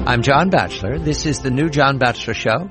I'm John Batchelor. This is the new John Batchelor Show,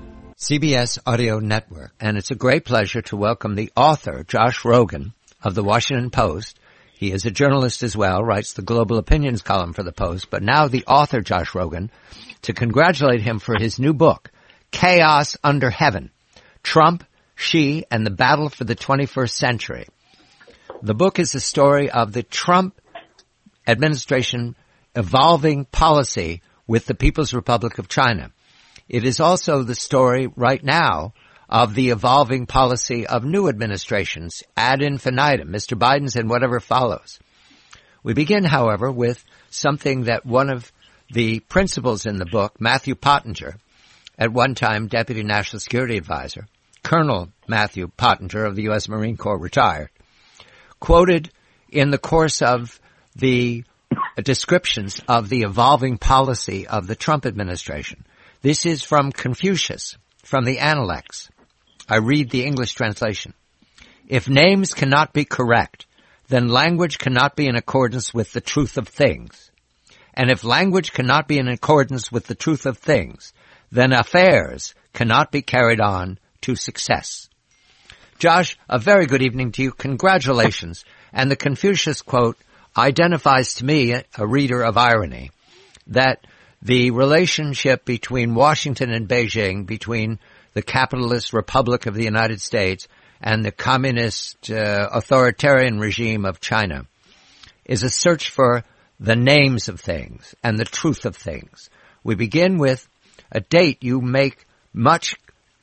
CBS Audio Network. And it's a great pleasure to welcome the author, Josh Rogin, of the Washington Post. He is a journalist as well, writes the Global Opinions column for the Post, but now the author, Josh Rogin, to congratulate him for his new book, Chaos Under Heaven, Trump, Xi, and the Battle for the 21st Century. The book is the story of the Trump administration evolving policy with the People's Republic of China. It is also the story right now of the evolving policy of new administrations ad infinitum, Mr. Biden's and whatever follows. We begin, however, with something that one of the principals in the book, Matthew Pottinger, at one time Deputy National Security Advisor, Colonel Matthew Pottinger of the U.S. Marine Corps, retired, quoted in the course of the descriptions of the evolving policy of the Trump administration. This is from Confucius, from the Analects. I read the English translation. If names cannot be correct, then language cannot be in accordance with the truth of things. And if language cannot be in accordance with the truth of things, then affairs cannot be carried on to success. Josh, a very good evening to you. Congratulations. And the Confucius quote identifies to me, a reader of irony, that the relationship between Washington and Beijing, between the capitalist Republic of the United States and the communist authoritarian regime of China, is a search for the names of things and the truth of things. We begin with a date you make much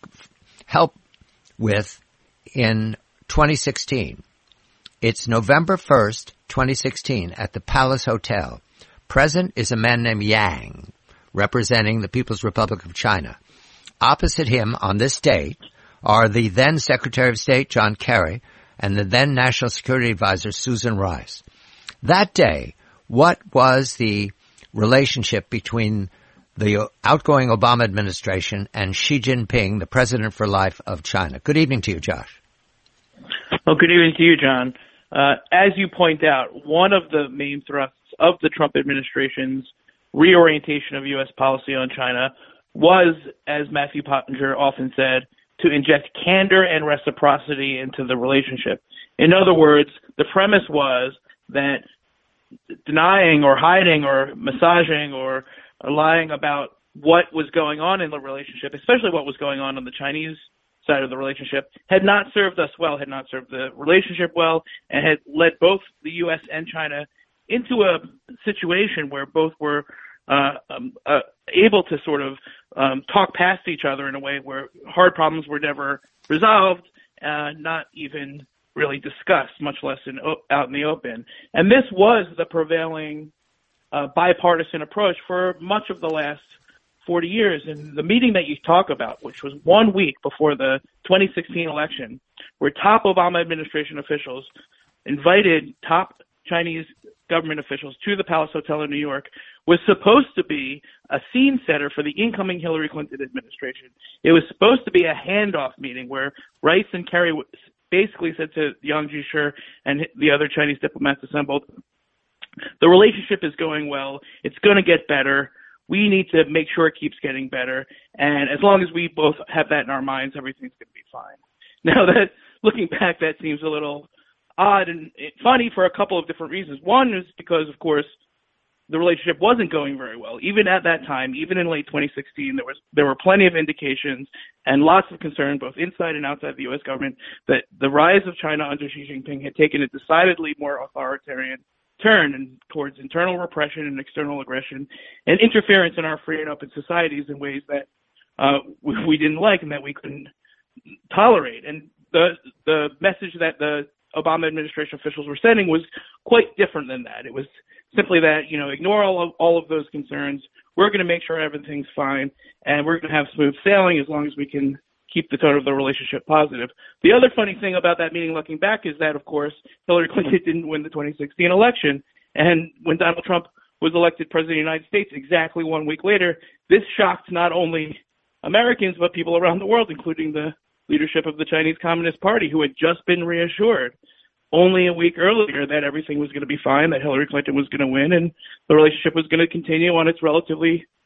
help with in 2016. It's November 1st, 2016, at the Palace Hotel. Present is a man named Yang, representing the People's Republic of China. Opposite him on this date are the then Secretary of State, John Kerry, and the then National Security Advisor, Susan Rice. That day, what was the relationship between the outgoing Obama administration and Xi Jinping, the president for life of China? Good evening to you, Josh. Well, good evening to you, John. As you point out, one of the main thrusts of the Trump administration's reorientation of U.S. policy on China was, as Matthew Pottinger often said, to inject candor and reciprocity into the relationship. In other words, the premise was that denying or hiding or massaging or lying about what was going on in the relationship, especially what was going on the Chinese side of the relationship, had not served us well, had not served the relationship well, and had led both the U.S. and China into a situation where both were able to sort of talk past each other in a way where hard problems were never resolved, not even really discussed, much less out in the open. And this was the prevailing bipartisan approach for much of the last 40 years. And the meeting that you talk about, which was 1 week before the 2016 election, where top Obama administration officials invited top Chinese government officials to the Palace Hotel in New York, was supposed to be a scene setter for the incoming Hillary Clinton administration. It was supposed to be a handoff meeting where Rice and Kerry basically said to Yang Jiechi and the other Chinese diplomats assembled, the relationship is going well. It's going to get better. We need to make sure it keeps getting better. And as long as we both have that in our minds, everything's going to be fine. Now, that looking back, that seems a little odd and funny for a couple of different reasons. One is because, of course, the relationship wasn't going very well. Even at that time, even in late 2016, there were plenty of indications and lots of concern, both inside and outside the U.S. government, that the rise of China under Xi Jinping had taken a decidedly more authoritarian turn and towards internal repression and external aggression and interference in our free and open societies in ways that we didn't like and that we couldn't tolerate. And the message that the Obama administration officials were sending was quite different than that. It was simply that, ignore all of those concerns. We're going to make sure everything's fine, and we're going to have smooth sailing as long as we can keep the tone of the relationship positive. The other funny thing about that meeting looking back is that, of course, Hillary Clinton didn't win the 2016 election. And when Donald Trump was elected president of the United States exactly 1 week later, this shocked not only Americans, but people around the world, including the leadership of the Chinese Communist Party, who had just been reassured only a week earlier that everything was going to be fine, that Hillary Clinton was going to win, and the relationship was going to continue on its relatively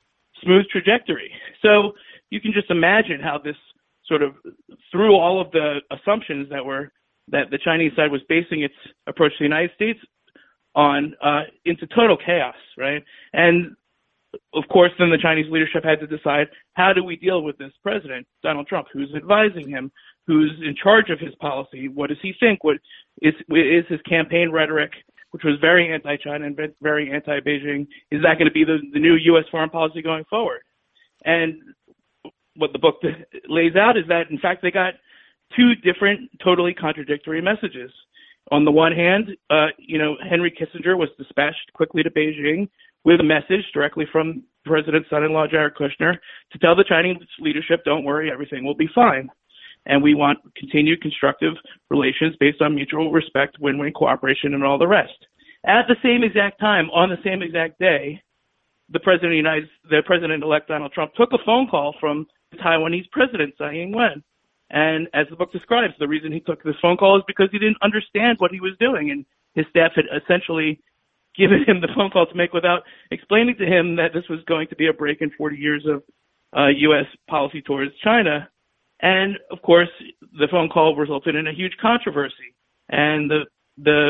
smooth trajectory. So you can just imagine how this sort of threw all of the assumptions that the Chinese side was basing its approach to the United States on into total chaos, right? And of course, then the Chinese leadership had to decide, how do we deal with this president, Donald Trump? Who's advising him? Who's in charge of his policy? What does he think? What is his campaign rhetoric, which was very anti-China and very anti-Beijing? Is that going to be the new U.S. foreign policy going forward? And what the book lays out is that, in fact, they got two different, totally contradictory messages. On the one hand, Henry Kissinger was dispatched quickly to Beijing with a message directly from President's son-in-law, Jared Kushner, to tell the Chinese leadership, don't worry, everything will be fine. And we want continued constructive relations based on mutual respect, win-win cooperation, and all the rest. At the same exact time, on the same exact day, the President-elect Donald Trump took a phone call from the Taiwanese president, Tsai Ing-wen. And as the book describes, the reason he took this phone call is because he didn't understand what he was doing, and his staff had essentially given him the phone call to make without explaining to him that this was going to be a break in 40 years of U.S. policy towards China. And, of course, the phone call resulted in a huge controversy, and the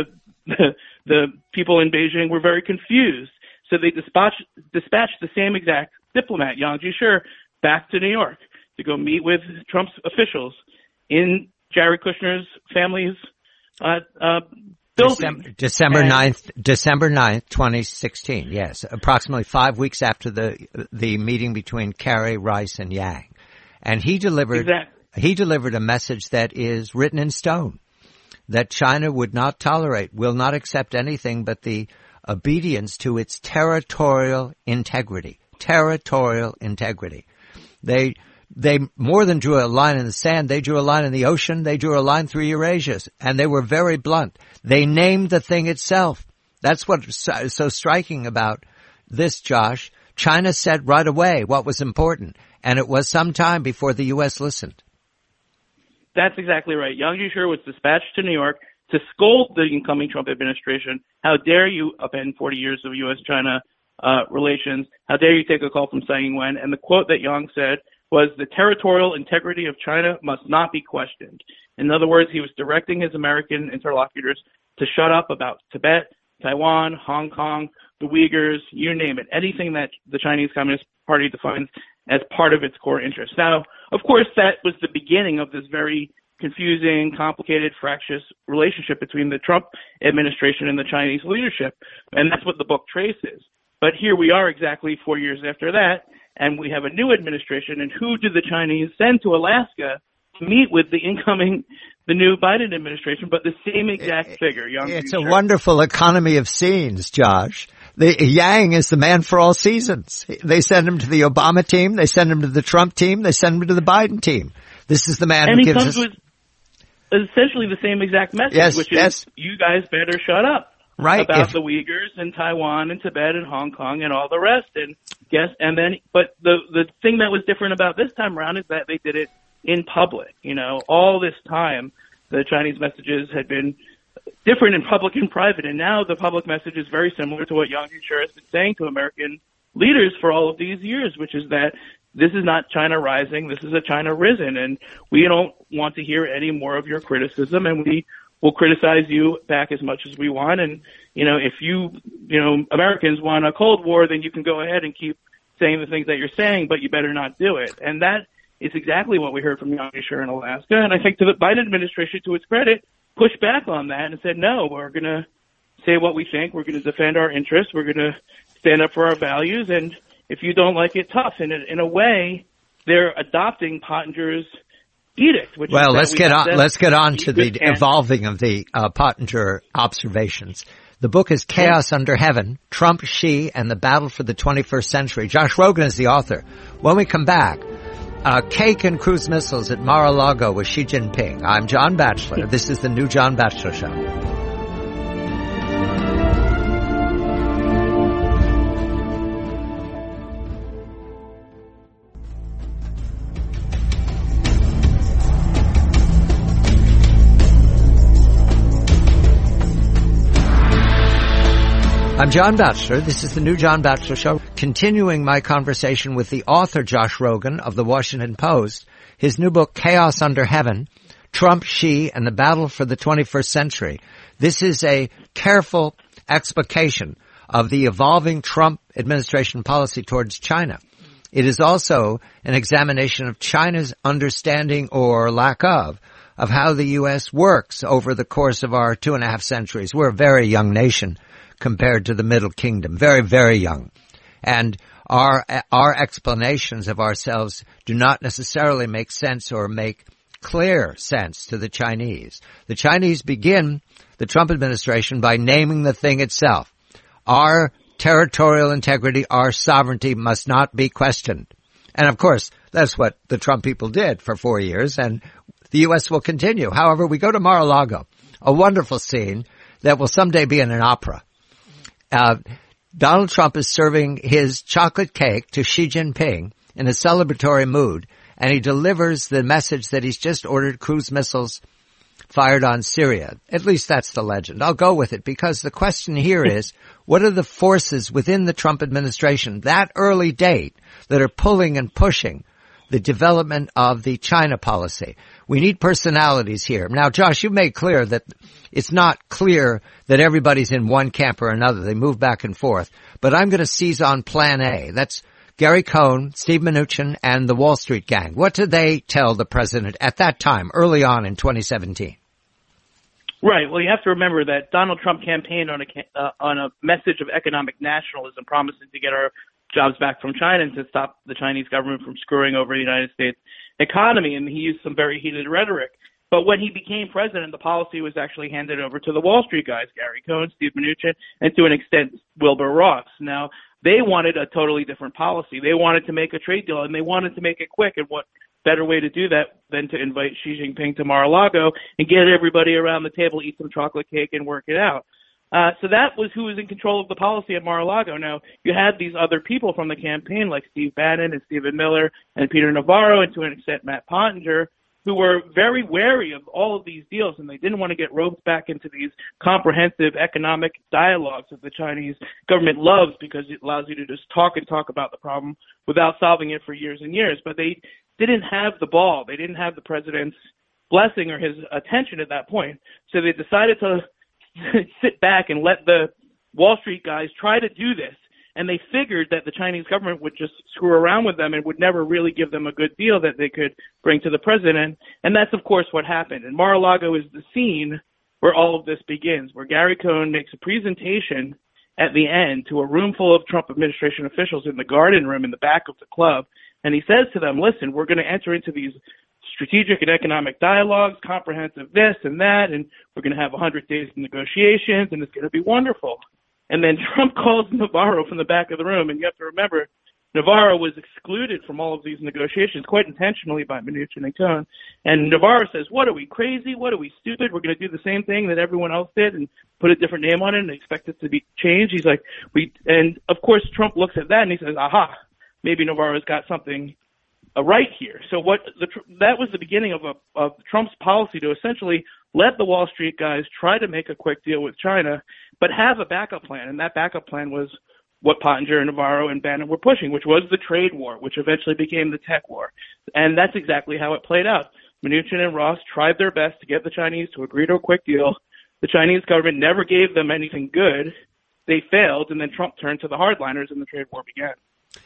people in Beijing were very confused. So they dispatched the same exact diplomat, Yang Jiechi, back to New York to go meet with Trump's officials in Jared Kushner's family's building. December 9th, 2016. Yes, approximately 5 weeks after the meeting between Kerry, Rice, and Yang. And he delivered a message that is written in stone, that China would not tolerate, will not accept anything but the obedience to its territorial integrity. Territorial integrity. They more than drew a line in the sand, they drew a line in the ocean, they drew a line through Eurasia, and they were very blunt. They named the thing itself. That's what's so striking about this, Josh. China said right away what was important, and it was some time before the U.S. listened. That's exactly right. Yang Jiechi was dispatched to New York to scold the incoming Trump administration. How dare you upend 40 years of U.S.-China relations? How dare you take a call from Tsai Ing-wen? And the quote that Yang said was, the territorial integrity of China must not be questioned. In other words, he was directing his American interlocutors to shut up about Tibet, Taiwan, Hong Kong, the Uyghurs, you name it, anything that the Chinese Communist Party defines as part of its core interests. Now, of course, that was the beginning of this very confusing, complicated, fractious relationship between the Trump administration and the Chinese leadership, and that's what the book traces. But here we are exactly 4 years after that, and we have a new administration, and who did the Chinese send to Alaska to meet with the new Biden administration, but the same exact figure, Yang Jiechi. It's a wonderful economy of scenes, Josh. Yang is the man for all seasons. They send him to the Obama team, they send him to the Trump team, they send him to the Biden team. This is the man who gives us... And he comes with essentially the same exact message, which is, you guys better shut up. Right. About the Uyghurs and Taiwan and Tibet and Hong Kong and all the rest. But the thing that was different about this time around is that they did it in public. All this time, the Chinese messages had been different in public and private, and now the public message is very similar to what Yang Jiechi has been saying to American leaders for all of these years, which is that this is not China rising, this is a China risen, and we don't want to hear any more of your criticism, and we will criticize you back as much as we want. And, if you Americans want a Cold War, then you can go ahead and keep saying the things that you're saying, but you better not do it. And that is exactly what we heard from Yang Jiechi in Alaska. And I think to the Biden administration, to its credit, pushed back on that and said, no, we're going to say what we think. We're going to defend our interests. We're going to stand up for our values. And if you don't like it, tough. And in a way, they're adopting Pottinger's edict. Well, let's get on to the evolving of the Pottinger observations. The book is Chaos Under Heaven, Trump, Xi, and the Battle for the 21st Century. Josh Rogin is the author. When we come back, cake and cruise missiles at Mar-a-Lago with Xi Jinping. I'm John Batchelor. This is the new John Batchelor Show. I'm John Batchelor. This is the new John Batchelor Show, continuing my conversation with the author Josh Rogin of the Washington Post. His new book, Chaos Under Heaven, Trump, Xi, and the Battle for the 21st Century. This is a careful explication of the evolving Trump administration policy towards China. It is also an examination of China's understanding or lack of how the U.S. works over the course of our 2.5 centuries. We're a very young nation compared to the Middle Kingdom. Very, very young. And our explanations of ourselves do not necessarily make sense or make clear sense to the Chinese. The Chinese begin the Trump administration by naming the thing itself. Our territorial integrity, our sovereignty must not be questioned. And of course, that's what the Trump people did for 4 years, and the U.S. will continue. However, we go to Mar-a-Lago, a wonderful scene that will someday be in an opera. Donald Trump is serving his chocolate cake to Xi Jinping in a celebratory mood, and he delivers the message that he's just ordered cruise missiles fired on Syria. At least that's the legend. I'll go with it because the question here is, what are the forces within the Trump administration, that early date, that are pulling and pushing the development of the China policy? We need personalities here. Now, Josh, you made clear that it's not clear that everybody's in one camp or another. They move back and forth. But I'm going to seize on Plan A. That's Gary Cohn, Steve Mnuchin, and the Wall Street gang. What did they tell the president at that time, early on in 2017? Right. Well, you have to remember that Donald Trump campaigned on a message of economic nationalism, promising to get our jobs back from China and to stop the Chinese government from screwing over the United States economy. And he used some very heated rhetoric. But when he became president, the policy was actually handed over to the Wall Street guys, Gary Cohn, Steve Mnuchin, and to an extent, Wilbur Ross. Now, they wanted a totally different policy. They wanted to make a trade deal, and they wanted to make it quick. And what better way to do that than to invite Xi Jinping to Mar-a-Lago and get everybody around the table, eat some chocolate cake, and work it out. So that was who was in control of the policy at Mar-a-Lago. Now, you had these other people from the campaign like Steve Bannon and Stephen Miller and Peter Navarro, and to an extent Matt Pottinger, who were very wary of all of these deals, and they didn't want to get roped back into these comprehensive economic dialogues that the Chinese government loves because it allows you to just talk and talk about the problem without solving it for years and years. But they didn't have the ball. They didn't have the president's blessing or his attention at that point. So they decided to sit back and let the Wall Street guys try to do this. And they figured that the Chinese government would just screw around with them and would never really give them a good deal that they could bring to the president. And that's, of course, what happened. And Mar-a-Lago is the scene where all of this begins, where Gary Cohn makes a presentation at the end to a room full of Trump administration officials in the garden room in the back of the club. And he says to them, listen, we're going to enter into these strategic and economic dialogues, comprehensive this and that, and we're going to have 100 days of negotiations, and it's going to be wonderful. And then Trump calls Navarro from the back of the room, and you have to remember, Navarro was excluded from all of these negotiations quite intentionally by Mnuchin and Cohn. And Navarro says, what are we, crazy? What are we, stupid? We're going to do the same thing that everyone else did and put a different name on it and expect it to be changed? He's like, and of course Trump looks at that and he says, aha, maybe Navarro's got something right here. So that was the beginning of Trump's policy to essentially let the Wall Street guys try to make a quick deal with China, but have a backup plan. And that backup plan was what Pottinger and Navarro and Bannon were pushing, which was the trade war, which eventually became the tech war. And that's exactly how it played out. Mnuchin and Ross tried their best to get the Chinese to agree to a quick deal. The Chinese government never gave them anything good. They failed, and then Trump turned to the hardliners and the trade war began.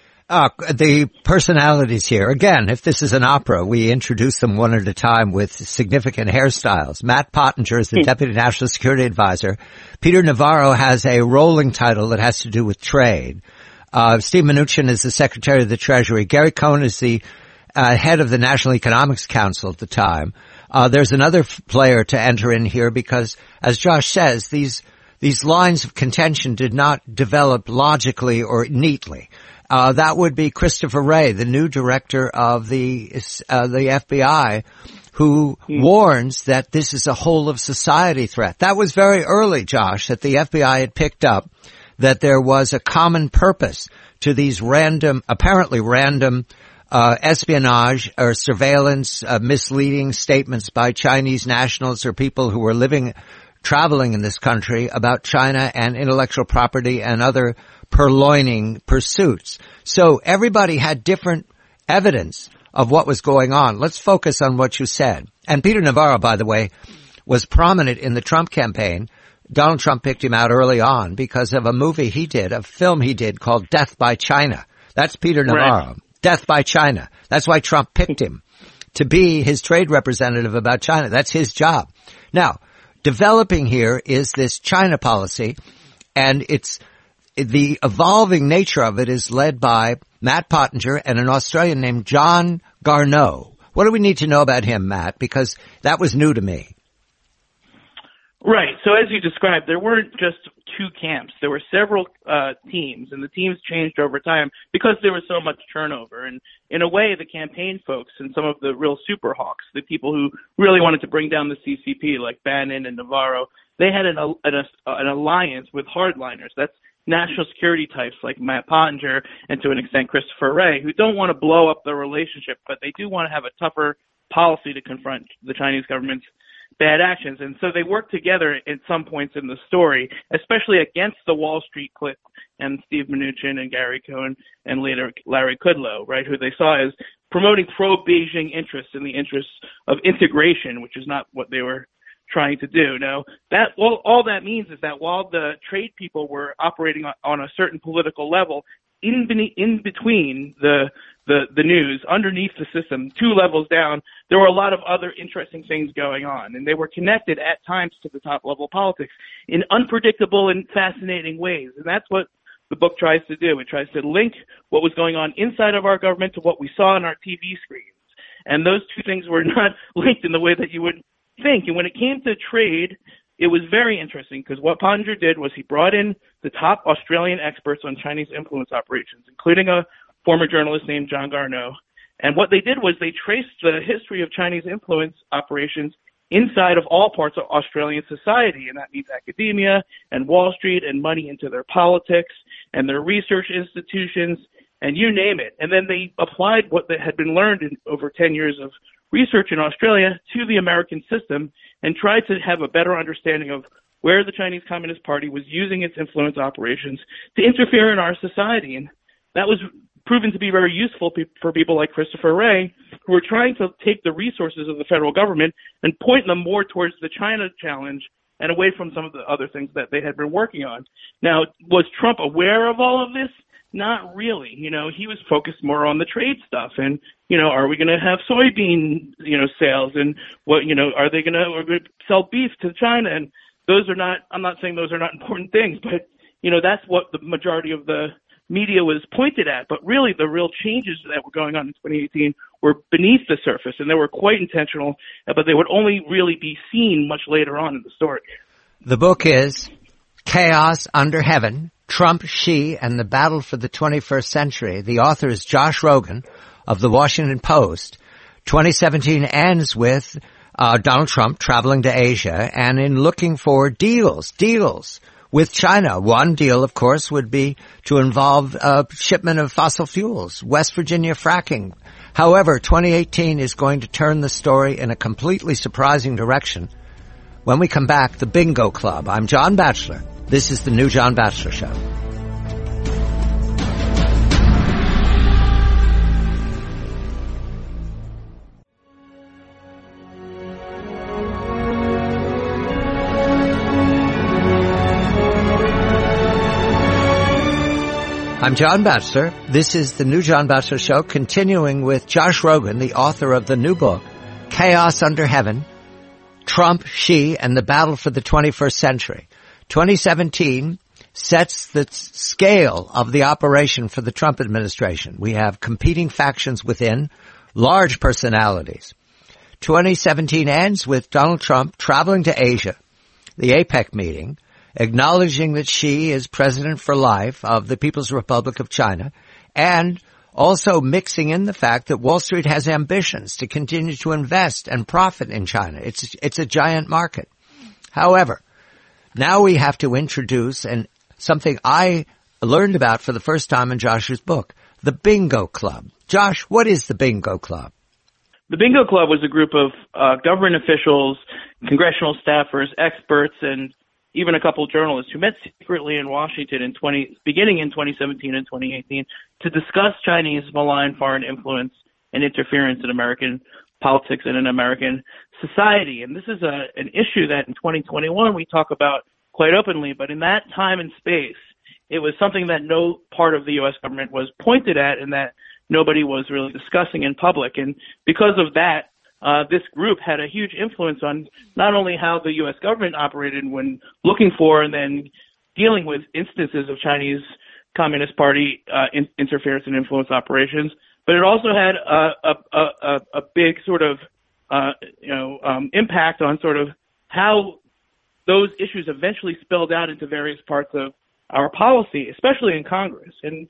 The personalities here, again, if this is an opera, we introduce them one at a time with significant hairstyles. Matt Pottinger is the Deputy National Security Advisor. Peter Navarro has a rolling title that has to do with trade. Steve Mnuchin is the Secretary of the Treasury. Gary Cohn is the head of the National Economics Council at the time. There's another player to enter in here because, as Josh says, these lines of contention did not develop logically or neatly. That would be Christopher Wray, the new director of the FBI, who warns that this is a whole of society threat. That was very early, Josh, that the FBI had picked up that there was a common purpose to these apparently random espionage or surveillance, misleading statements by Chinese nationals or people who were living traveling in this country about China and intellectual property and other purloining pursuits. So everybody had different evidence of what was going on. Let's focus on what you said. And Peter Navarro, by the way, was prominent in the Trump campaign. Donald Trump picked him out early on because of a movie he did, a film he did called Death by China. That's Peter Navarro. Right. Death by China. That's why Trump picked him to be his trade representative about China. That's his job. Now, developing here is this China policy, and the evolving nature of it is led by Matt Pottinger and an Australian named John Garneau. What do we need to know about him, Matt? Because that was new to me. Right. So as you described, there weren't just two camps. There were several teams, and the teams changed over time because there was so much turnover. And in a way, the campaign folks and some of the real super hawks, the people who really wanted to bring down the CCP, like Bannon and Navarro, they had an alliance with hardliners. That's national security types like Matt Pottinger and to an extent Christopher Wray, who don't want to blow up the relationship, but they do want to have a tougher policy to confront the Chinese government's bad actions. And so they work together at some points in the story, especially against the Wall Street clique and Steve Mnuchin and Gary Cohn and later Larry Kudlow, right, who they saw as promoting pro-Beijing interests in the interests of integration, which is not what they were trying to do. Now, that all that means is that while the trade people were operating on a certain political level, in between the news, underneath the system, 2 levels down, there were a lot of other interesting things going on, and they were connected at times to the top level politics in unpredictable and fascinating ways. And that's what the book tries to do. It tries to link what was going on inside of our government to what we saw on our TV screens. And those two things were not linked in the way that you would think. And when it came to trade, it was very interesting because what Pottinger did was he brought in the top Australian experts on Chinese influence operations, including a former journalist named John Garneau. And what they did was they traced the history of Chinese influence operations inside of all parts of Australian society, and that means academia and Wall Street and money into their politics and their research institutions and you name it. And then they applied what they had been learned in over 10 years of research in Australia to the American system and tried to have a better understanding of where the Chinese Communist Party was using its influence operations to interfere in our society. And that was proven to be very useful for people like Christopher Wray, who were trying to take the resources of the federal government and point them more towards the China challenge and away from some of the other things that they had been working on. Now, was Trump aware of all of this? Not really. You know, he was focused more on the trade stuff and, you know, are we going to have soybean, sales and what, are they going to sell beef to China? And those are not, I'm not saying those are not important things, but, that's what the majority of the media was pointed at. But really the real changes that were going on in 2018 were beneath the surface and they were quite intentional, but they would only really be seen much later on in the story. The book is Chaos Under Heaven, Trump, Xi, and the Battle for the 21st Century. The author is Josh Rogin of The Washington Post. 2017 ends with Donald Trump traveling to Asia and in looking for deals with China. One deal, of course, would be to involve shipment of fossil fuels, West Virginia fracking. However, 2018 is going to turn the story in a completely surprising direction. When we come back, the Bingo Club. I'm John Batchelor. This is the new John Batchelor Show. I'm John Batchelor. This is the new John Batchelor Show, continuing with Josh Rogin, the author of the new book, Chaos Under Heaven, Trump, Xi, and the Battle for the 21st Century. 2017 sets the scale of the operation for the Trump administration. We have competing factions within, large personalities. 2017 ends with Donald Trump traveling to Asia, the APEC meeting, acknowledging that Xi is president for life of the People's Republic of China, and also mixing in the fact that Wall Street has ambitions to continue to invest and profit in China. It's a giant market. However, now we have to introduce something I learned about for the first time in Josh's book, the Bingo Club. Josh, what is the Bingo Club? The Bingo Club was a group of government officials, congressional staffers, experts, and even a couple of journalists who met secretly in Washington beginning in 2017 and 2018 to discuss Chinese malign foreign influence and interference in American politics and in American society. And this is an issue that in 2021 we talk about quite openly, but in that time and space, it was something that no part of the U.S. government was pointed at and that nobody was really discussing in public. And because of that, this group had a huge influence on not only how the U.S. government operated when looking for and then dealing with instances of Chinese Communist Party interference and influence operations, but it also had a big sort of impact on sort of how those issues eventually spilled out into various parts of our policy, especially in Congress. And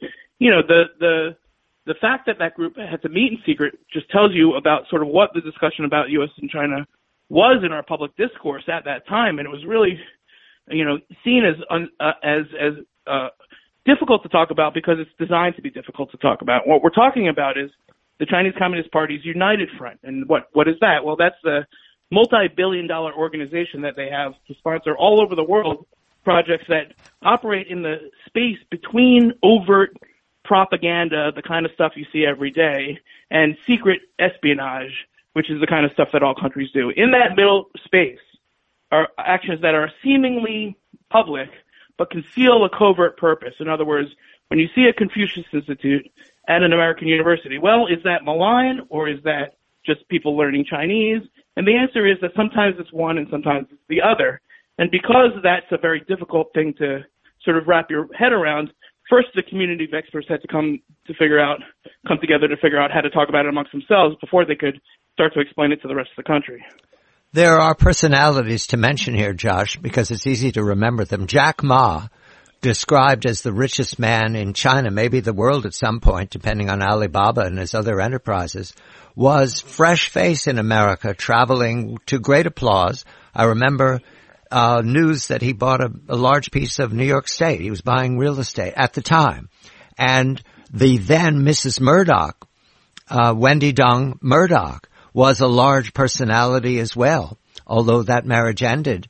the fact that that group had to meet in secret just tells you about sort of what the discussion about U.S. and China was in our public discourse at that time, and it was really, seen as difficult to talk about because it's designed to be difficult to talk about. What we're talking about is the Chinese Communist Party's United Front, and what is that? Well, that's the multi-billion-dollar organization that they have to sponsor all over the world projects that operate in the space between overt propaganda, the kind of stuff you see every day, and secret espionage, which is the kind of stuff that all countries do. In that middle space are actions that are seemingly public but conceal a covert purpose. In other words, when you see a Confucius Institute at an American university, well, is that malign or is that just people learning Chinese? And the answer is that sometimes it's one and sometimes it's the other. And because that's a very difficult thing to sort of wrap your head around, first the community of experts had to come together to figure out how to talk about it amongst themselves before they could start to explain it to the rest of the country. There are personalities to mention here, Josh, because it's easy to remember them. Jack Ma, described as the richest man in China, maybe the world at some point, depending on Alibaba and his other enterprises, was fresh face in America, traveling to great applause. I remember news that he bought a large piece of New York State. He was buying real estate at the time. And the then Mrs. Murdoch, Wendy Dong Murdoch, was a large personality as well, although that marriage ended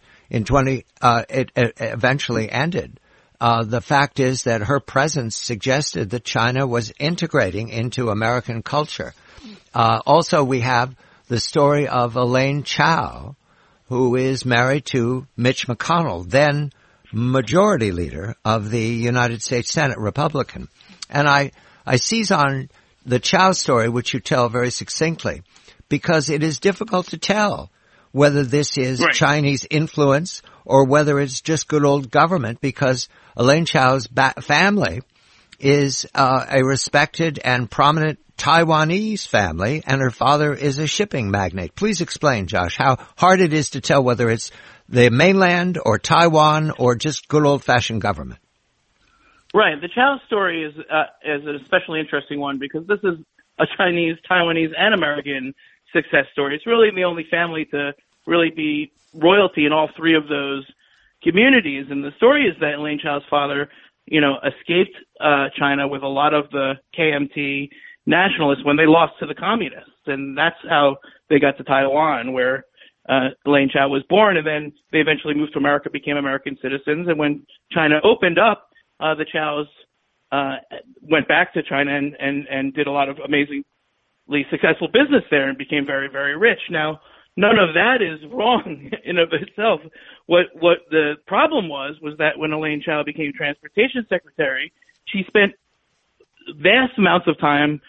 it eventually ended. The fact is that her presence suggested that China was integrating into American culture. Also, we have the story of Elaine Chao, who is married to Mitch McConnell, then majority leader of the United States Senate, Republican. And I seize on the Chao story, which you tell very succinctly, because it is difficult to tell whether this is right. Chinese influence or whether it's just good old government, because Elaine Chao's family is a respected and prominent Taiwanese family, and her father is a shipping magnate. Please explain, Josh, how hard it is to tell whether it's the mainland or Taiwan or just good old-fashioned government. Right. The Chao story is an especially interesting one because this is a Chinese, Taiwanese, and American success story. It's really the only family to really be royalty in all three of those communities. And the story is that Elaine Chao's father, escaped China with a lot of the KMT nationalists when they lost to the communists. And that's how they got to Taiwan, where Elaine Chao was born. And then they eventually moved to America, became American citizens. And when China opened up, the Chaos went back to China and did a lot of amazingly successful business there and became very, very rich. Now, none of that is wrong in of itself. What the problem was that when Elaine Chao became transportation secretary, she spent vast amounts of time,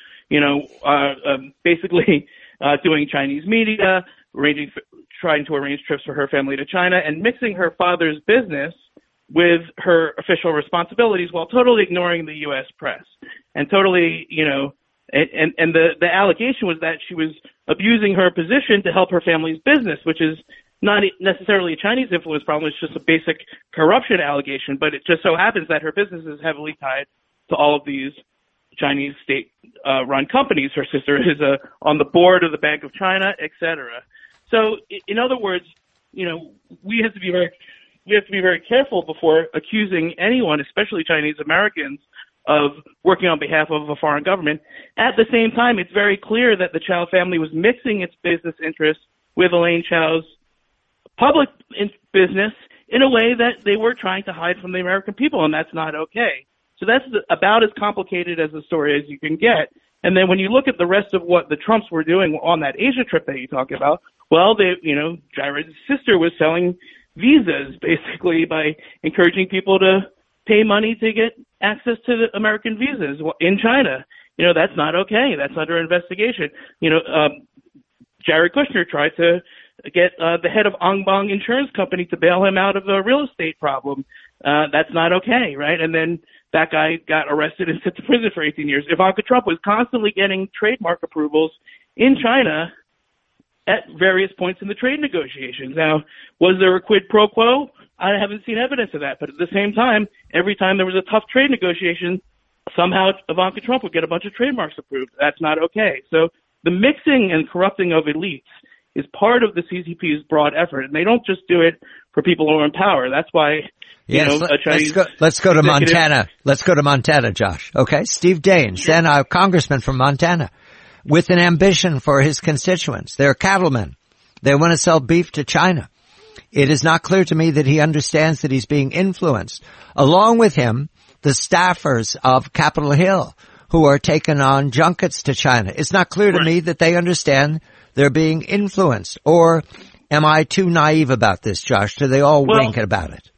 basically doing Chinese media, trying to arrange trips for her family to China, and mixing her father's business with her official responsibilities while totally ignoring the U.S. press and totally, and the allegation was that she was abusing her position to help her family's business, which is not necessarily a Chinese influence problem. It's just a basic corruption allegation, but it just so happens that her business is heavily tied to all of these Chinese state-run companies. Her sister is on the board of the Bank of China, et cetera. So, in other words, we have to be very careful before accusing anyone, especially Chinese Americans, of working on behalf of a foreign government. At the same time, it's very clear that the Chao family was mixing its business interests with Elaine Chao's public business in a way that they were trying to hide from the American people, and that's not okay. So that's about as complicated as a story as you can get. And then when you look at the rest of what the Trumps were doing on that Asia trip that you talked about, well, Jared's sister was selling visas basically by encouraging people to pay money to get access to the American visas in China. That's not okay. That's under investigation. Jared Kushner tried to get the head of Ongbong Insurance Company to bail him out of a real estate problem. That's not okay, right? And then that guy got arrested and sent to prison for 18 years. Ivanka Trump was constantly getting trademark approvals in China at various points in the trade negotiations. Now, was there a quid pro quo? I haven't seen evidence of that. But at the same time, every time there was a tough trade negotiation, somehow Ivanka Trump would get a bunch of trademarks approved. That's not okay. So the mixing and corrupting of elites is part of the CCP's broad effort, and they don't just do it for people who are in power. That's why, let's go to Montana. Let's go to Montana, Josh. Okay, Steve Daines, then a congressman from Montana, with an ambition for his constituents. They're cattlemen. They want to sell beef to China. It is not clear to me that he understands that he's being influenced. Along with him, the staffers of Capitol Hill, who are taking on junkets to China. It's not clear to me that they understand they're being influenced. Or am I too naive about this, Josh? Do they all wink about it?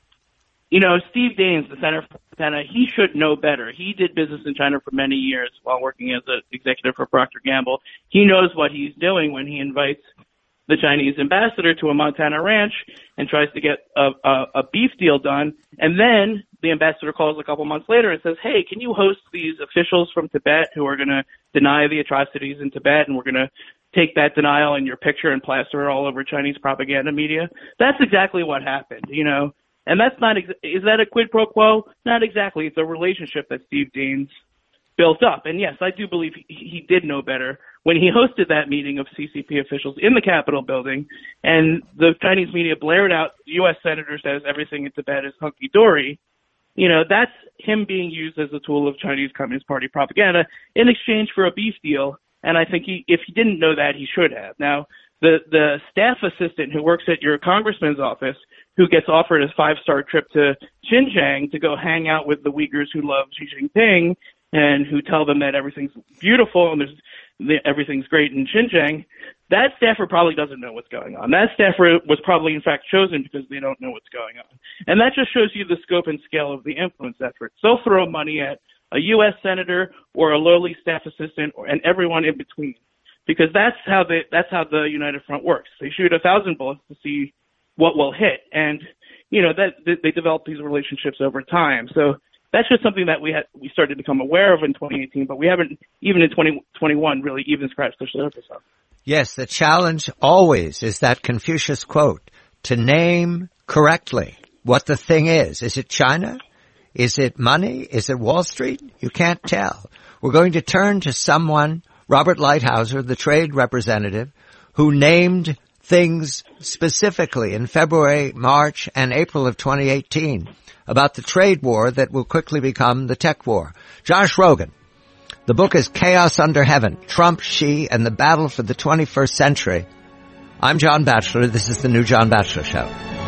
Steve Daines, the Senator from Montana, he should know better. He did business in China for many years while working as an executive for Procter & Gamble. He knows what he's doing when he invites the Chinese ambassador to a Montana ranch and tries to get a beef deal done. And then the ambassador calls a couple months later and says, hey, can you host these officials from Tibet who are going to deny the atrocities in Tibet, and we're going to take that denial in your picture and plaster it all over Chinese propaganda media? That's exactly what happened, And that's not, is that a quid pro quo? Not exactly. It's a relationship that Steve Daines built up. And yes, I do believe he did know better when he hosted that meeting of CCP officials in the Capitol building, and the Chinese media blared out, U.S. Senator says everything in Tibet is hunky-dory. That's him being used as a tool of Chinese Communist Party propaganda in exchange for a beef deal. And I think if he didn't know that, he should have. Now, the staff assistant who works at your congressman's office, who gets offered a 5-star trip to Xinjiang to go hang out with the Uyghurs who love Xi Jinping and who tell them that everything's beautiful and everything's great in Xinjiang, that staffer probably doesn't know what's going on. That staffer was probably, in fact, chosen because they don't know what's going on. And that just shows you the scope and scale of the influence effort. They'll throw money at a U.S. senator or a lowly staff assistant and everyone in between, because that's how the United Front works. They shoot 1,000 bullets to see what will hit, and that they develop these relationships over time. So that's just something that we started to become aware of in 2018, but we haven't, even in 2021, really even scratched the surface of. Yes, the challenge always is that Confucius quote, to name correctly what the thing is. Is it China? Is it money? Is it Wall Street? You can't tell. We're going to turn to someone, Robert Lighthizer, the trade representative, who named things specifically in February, March, and April of 2018 about the trade war that will quickly become the tech war. Josh Rogin. The book is Chaos Under Heaven, Trump, Xi, and the Battle for the 21st Century. I'm John Batchelor. This is the New John Batchelor Show.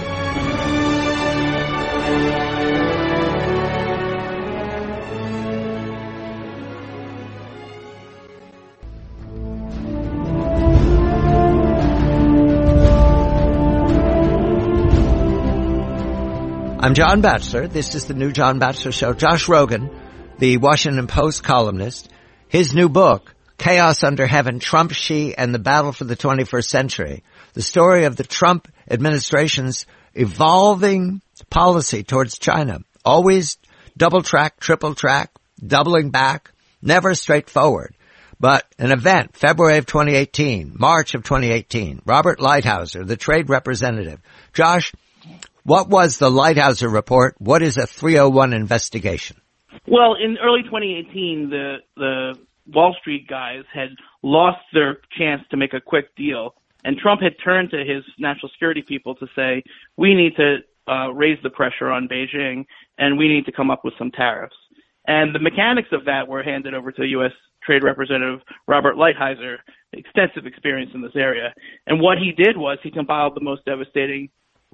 I'm John Batchelor. This is the New John Batchelor Show. Josh Rogin, the Washington Post columnist, his new book, Chaos Under Heaven, Trump, Xi, and the Battle for the 21st Century, the story of the Trump administration's evolving policy towards China. Always double track, triple track, doubling back, never straightforward. But an event, February of 2018, March of 2018, Robert Lighthizer, the trade representative. Josh, what was the Lighthizer report? What is a 301 investigation? Well, in early 2018, the Wall Street guys had lost their chance to make a quick deal, and Trump had turned to his national security people to say, we need to raise the pressure on Beijing, and we need to come up with some tariffs. And the mechanics of that were handed over to U.S. Trade Representative Robert Lighthizer, extensive experience in this area. And what he did was he compiled the most devastating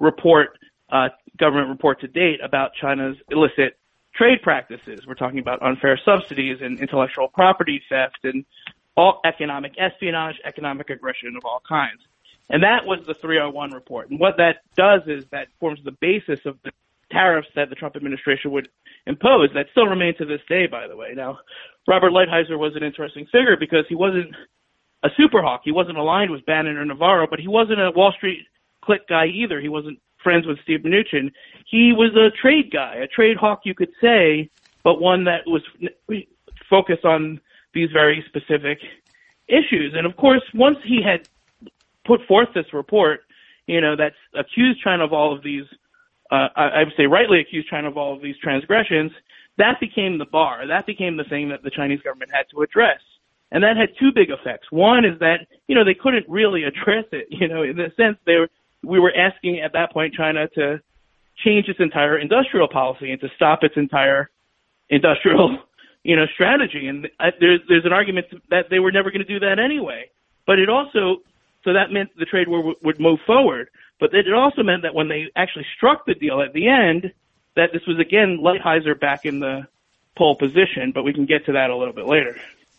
government report to date about China's illicit trade practices. We're talking about unfair subsidies and intellectual property theft and all economic espionage, economic aggression of all kinds. And that was the 301 report. And what that does is that forms the basis of the tariffs that the Trump administration would impose that still remain to this day, by the way. Now, Robert Lighthizer was an interesting figure because he wasn't a super hawk. He wasn't aligned with Bannon or Navarro, but he wasn't a Wall Street clique guy either. He wasn't friends with Steve Mnuchin. He was a trade guy, a trade hawk, you could say, but one that was focused on these very specific issues. And of course, once he had put forth this report, that's accused China of all of these, I would say rightly accused China of all of these transgressions, that became the bar. That became the thing that the Chinese government had to address. And that had two big effects. One is that, they couldn't really address it, in the sense we were asking at that point China to change its entire industrial policy and to stop its entire industrial, strategy. And there's an argument that they were never going to do that anyway. But it also, so that meant the trade war would move forward. But it also meant that when they actually struck the deal at the end, that this was again Lighthizer back in the pole position. But we can get to that a little bit later.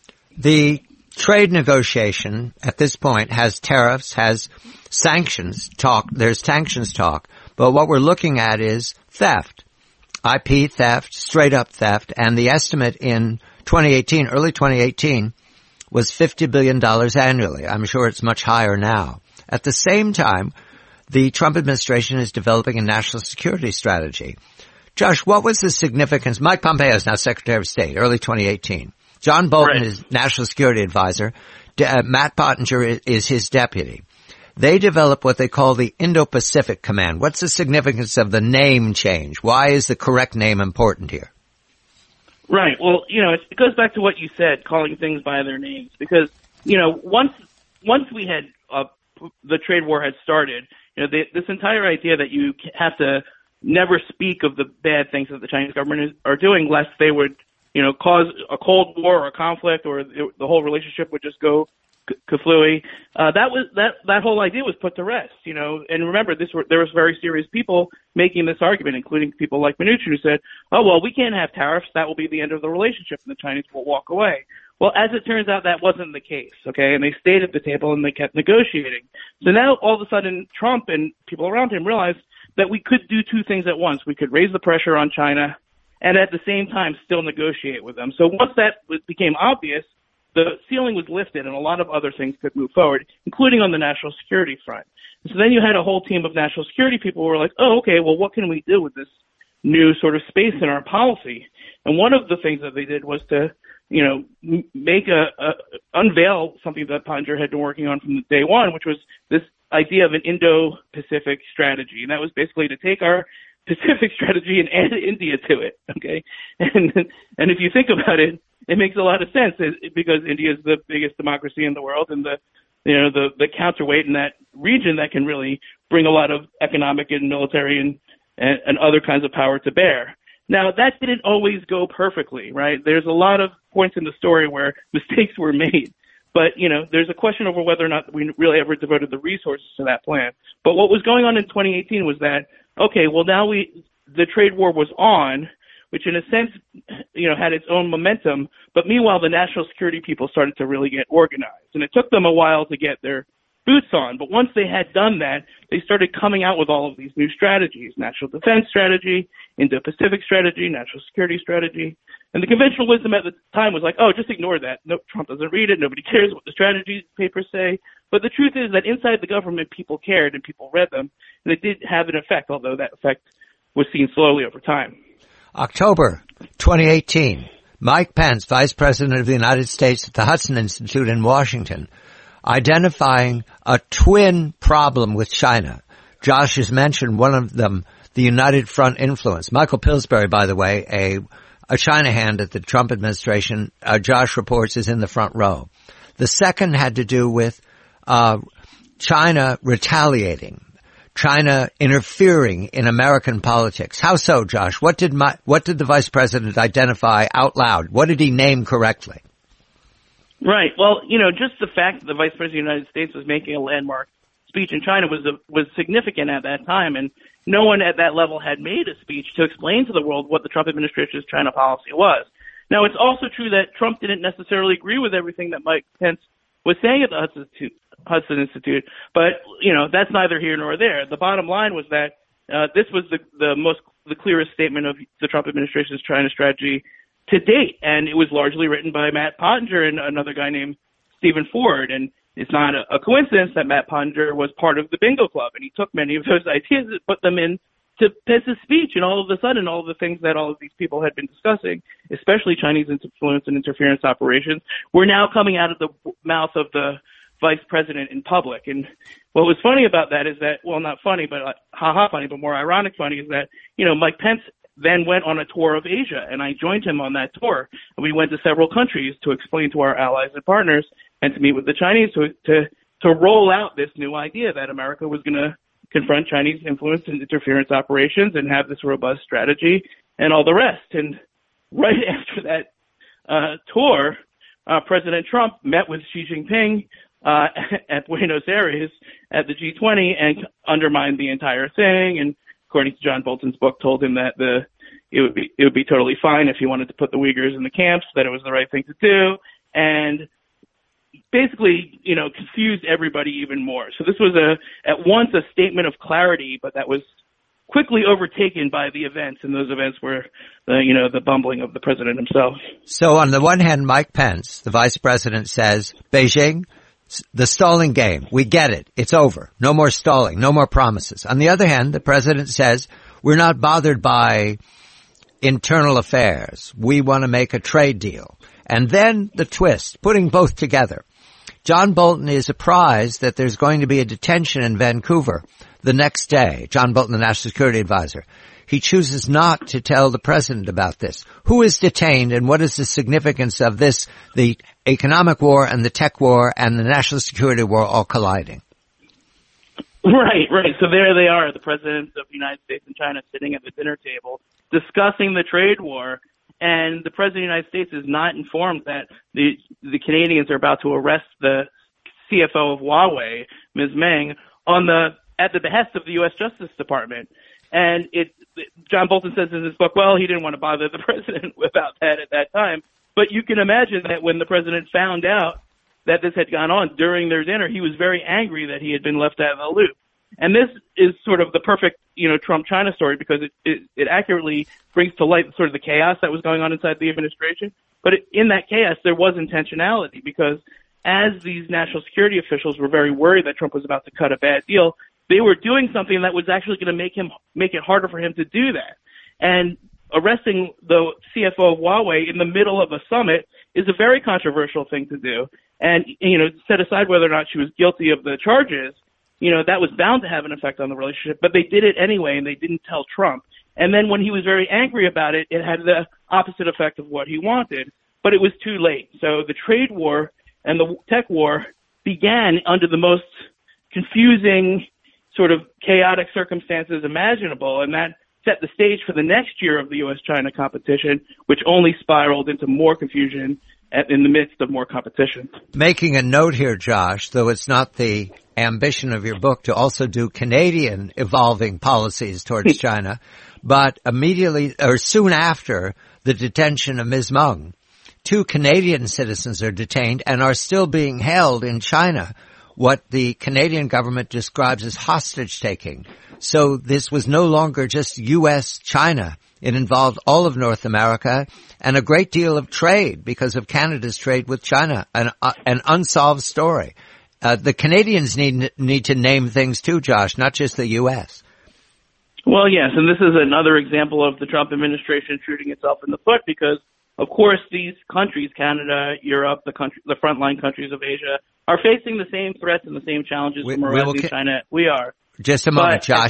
The trade negotiation at this point has tariffs, has sanctions talk. There's sanctions talk. But what we're looking at is theft, IP theft, straight up theft. And the estimate in 2018, early 2018, was $50 billion annually. I'm sure it's much higher now. At the same time, the Trump administration is developing a national security strategy. Josh, what was the significance? Mike Pompeo is now Secretary of State, early 2018. John Bolton is National Security Advisor. Matt Pottinger is his deputy. They developed what they call the Indo-Pacific Command. What's the significance of the name change? Why is the correct name important here? Right. Well, it goes back to what you said, calling things by their names. Because, once we had the trade war had started, this entire idea that you have to never speak of the bad things that the Chinese government are doing, lest they would, cause a Cold War or a conflict, or the whole relationship would just go kaflooey. That whole idea was put to rest, and remember, there was very serious people making this argument, including people like Mnuchin, who said, oh, well, we can't have tariffs. That will be the end of the relationship, and the Chinese will walk away. Well, as it turns out, that wasn't the case, okay? And they stayed at the table and they kept negotiating. So now, all of a sudden, Trump and people around him realized that we could do two things at once. We could raise the pressure on China and at the same time still negotiate with them. So once that became obvious, the ceiling was lifted and a lot of other things could move forward, including on the national security front. And so then you had a whole team of national security people who were like, oh, okay, well, what can we do with this new sort of space in our policy? And one of the things that they did was to, make unveil something that Pottinger had been working on from day one, which was this idea of an Indo-Pacific strategy. And that was basically to take our Pacific strategy and add India to it, okay? And if you think about it, it makes a lot of sense because India is the biggest democracy in the world and the counterweight in that region that can really bring a lot of economic and military and other kinds of power to bear. Now, that didn't always go perfectly, right? There's a lot of points in the story where mistakes were made. But, there's a question over whether or not we really ever devoted the resources to that plan. But what was going on in 2018 was that, okay, well, now the trade war was on, which in a sense, had its own momentum. But meanwhile, the national security people started to really get organized. And it took them a while to get their boots on. But once they had done that, they started coming out with all of these new strategies: national defense strategy, Indo-Pacific strategy, national security strategy. And the conventional wisdom at the time was like, oh, just ignore that. No, Trump doesn't read it. Nobody cares what the strategy papers say. But the truth is that inside the government, people cared and people read them. And it did have an effect, although that effect was seen slowly over time. October 2018, Mike Pence, Vice President of the United States at the Hudson Institute in Washington, identifying a twin problem with China. Josh has mentioned one of them, the United Front influence. Michael Pillsbury, by the way, a China hand at the Trump administration, Josh reports, is in the front row. The second had to do with China retaliating. China interfering in American politics. How so, Josh? What did the vice president identify out loud? What did he name correctly? Right. Well, just the fact that the vice president of the United States was making a landmark speech in China was significant at that time, and no one at that level had made a speech to explain to the world what the Trump administration's China policy was. Now, it's also true that Trump didn't necessarily agree with everything that Mike Pence was saying at the Hudson Institute, but that's neither here nor there. The bottom line was that this was the clearest statement of the Trump administration's China strategy to date, and it was largely written by Matt Pottinger and another guy named Stephen Ford. And it's not a coincidence that Matt Pottinger was part of the Bingo Club, and he took many of those ideas and put them in to Pence's speech, and all of a sudden, all of the things that all of these people had been discussing, especially Chinese influence and interference operations, were now coming out of the mouth of the vice president in public. And what was funny about that is that, well, not funny, but funny, but more ironic funny is that, Mike Pence then went on a tour of Asia, and I joined him on that tour. We went to several countries to explain to our allies and partners and to meet with the Chinese to roll out this new idea that America was going to confront Chinese influence and interference operations and have this robust strategy and all the rest. And right after that tour, President Trump met with Xi Jinping at Buenos Aires at the G20 and undermined the entire thing. And according to John Bolton's book, told him that it would be totally fine if he wanted to put the Uyghurs in the camps, that it was the right thing to do, and basically, confused everybody even more. So this was at once a statement of clarity, but that was quickly overtaken by the events, and those events were the bumbling of the president himself. So on the one hand, Mike Pence, the vice president, says, Beijing, the stalling game, we get it. It's over. No more stalling. No more promises. On the other hand, the president says, we're not bothered by internal affairs. We want to make a trade deal. And then the twist, putting both together. John Bolton is apprised that there's going to be a detention in Vancouver the next day. John Bolton, the National Security Advisor. He chooses not to tell the president about this. Who is detained, and what is the significance of this, the economic war and the tech war and the national security war all colliding? Right. So there they are, the presidents of the United States and China sitting at the dinner table discussing the trade war, and the president of the United States is not informed that the Canadians are about to arrest the CFO of Huawei, Ms. Meng, at the behest of the U.S. Justice Department. And John Bolton says in his book, well, he didn't want to bother the president about that at that time. But you can imagine that when the president found out that this had gone on during their dinner, he was very angry that he had been left out of the loop. And this is sort of the perfect, Trump-China story, because it accurately brings to light sort of the chaos that was going on inside the administration. But in that chaos, there was intentionality, because as these national security officials were very worried that Trump was about to cut a bad deal, they were doing something that was actually going to make it harder for him to do that. And arresting the CFO of Huawei in the middle of a summit is a very controversial thing to do. And, set aside whether or not she was guilty of the charges, that was bound to have an effect on the relationship, but they did it anyway, and they didn't tell Trump. And then when he was very angry about it, it had the opposite effect of what he wanted, but it was too late. So the trade war and the tech war began under the most confusing, sort of chaotic circumstances imaginable, and that set the stage for the next year of the U.S.-China competition, which only spiraled into more confusion in the midst of more competition. Making a note here, Josh, though it's not the ambition of your book to also do Canadian evolving policies towards China, but immediately or soon after the detention of Ms. Meng, 2 Canadian citizens are detained and are still being held in China, what the Canadian government describes as hostage-taking. So this was no longer just U.S.-China. It involved all of North America and a great deal of trade because of Canada's trade with China, an unsolved story. The Canadians need to name things too, Josh, not just the U.S. Well, yes, and this is another example of the Trump administration shooting itself in the foot because, of course, these countries, Canada, Europe, the frontline countries of Asia, are facing the same threats and the same challenges from around China. We are. Just a moment, Josh.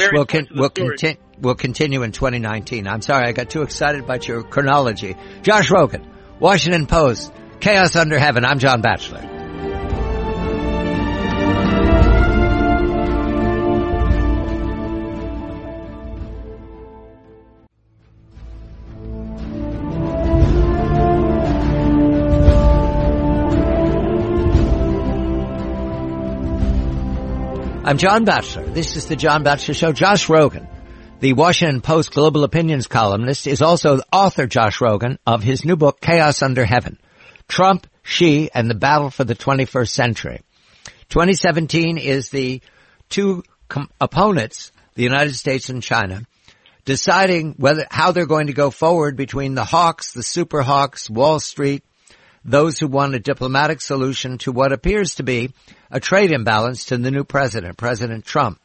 We'll continue in 2019. I'm sorry, I got too excited about your chronology. Josh Rogin, Washington Post, Chaos Under Heaven. I'm John Batchelor. I'm John Batchelor. This is the John Batchelor Show. Josh Rogin, the Washington Post global opinions columnist, is also the author, Josh Rogin, of his new book, Chaos Under Heaven, Trump, Xi, and the Battle for the 21st Century. 2017 is the two opponents, the United States and China, deciding how they're going to go forward between the hawks, the super hawks, Wall Street, those who want a diplomatic solution to what appears to be a trade imbalance to the new president, President Trump.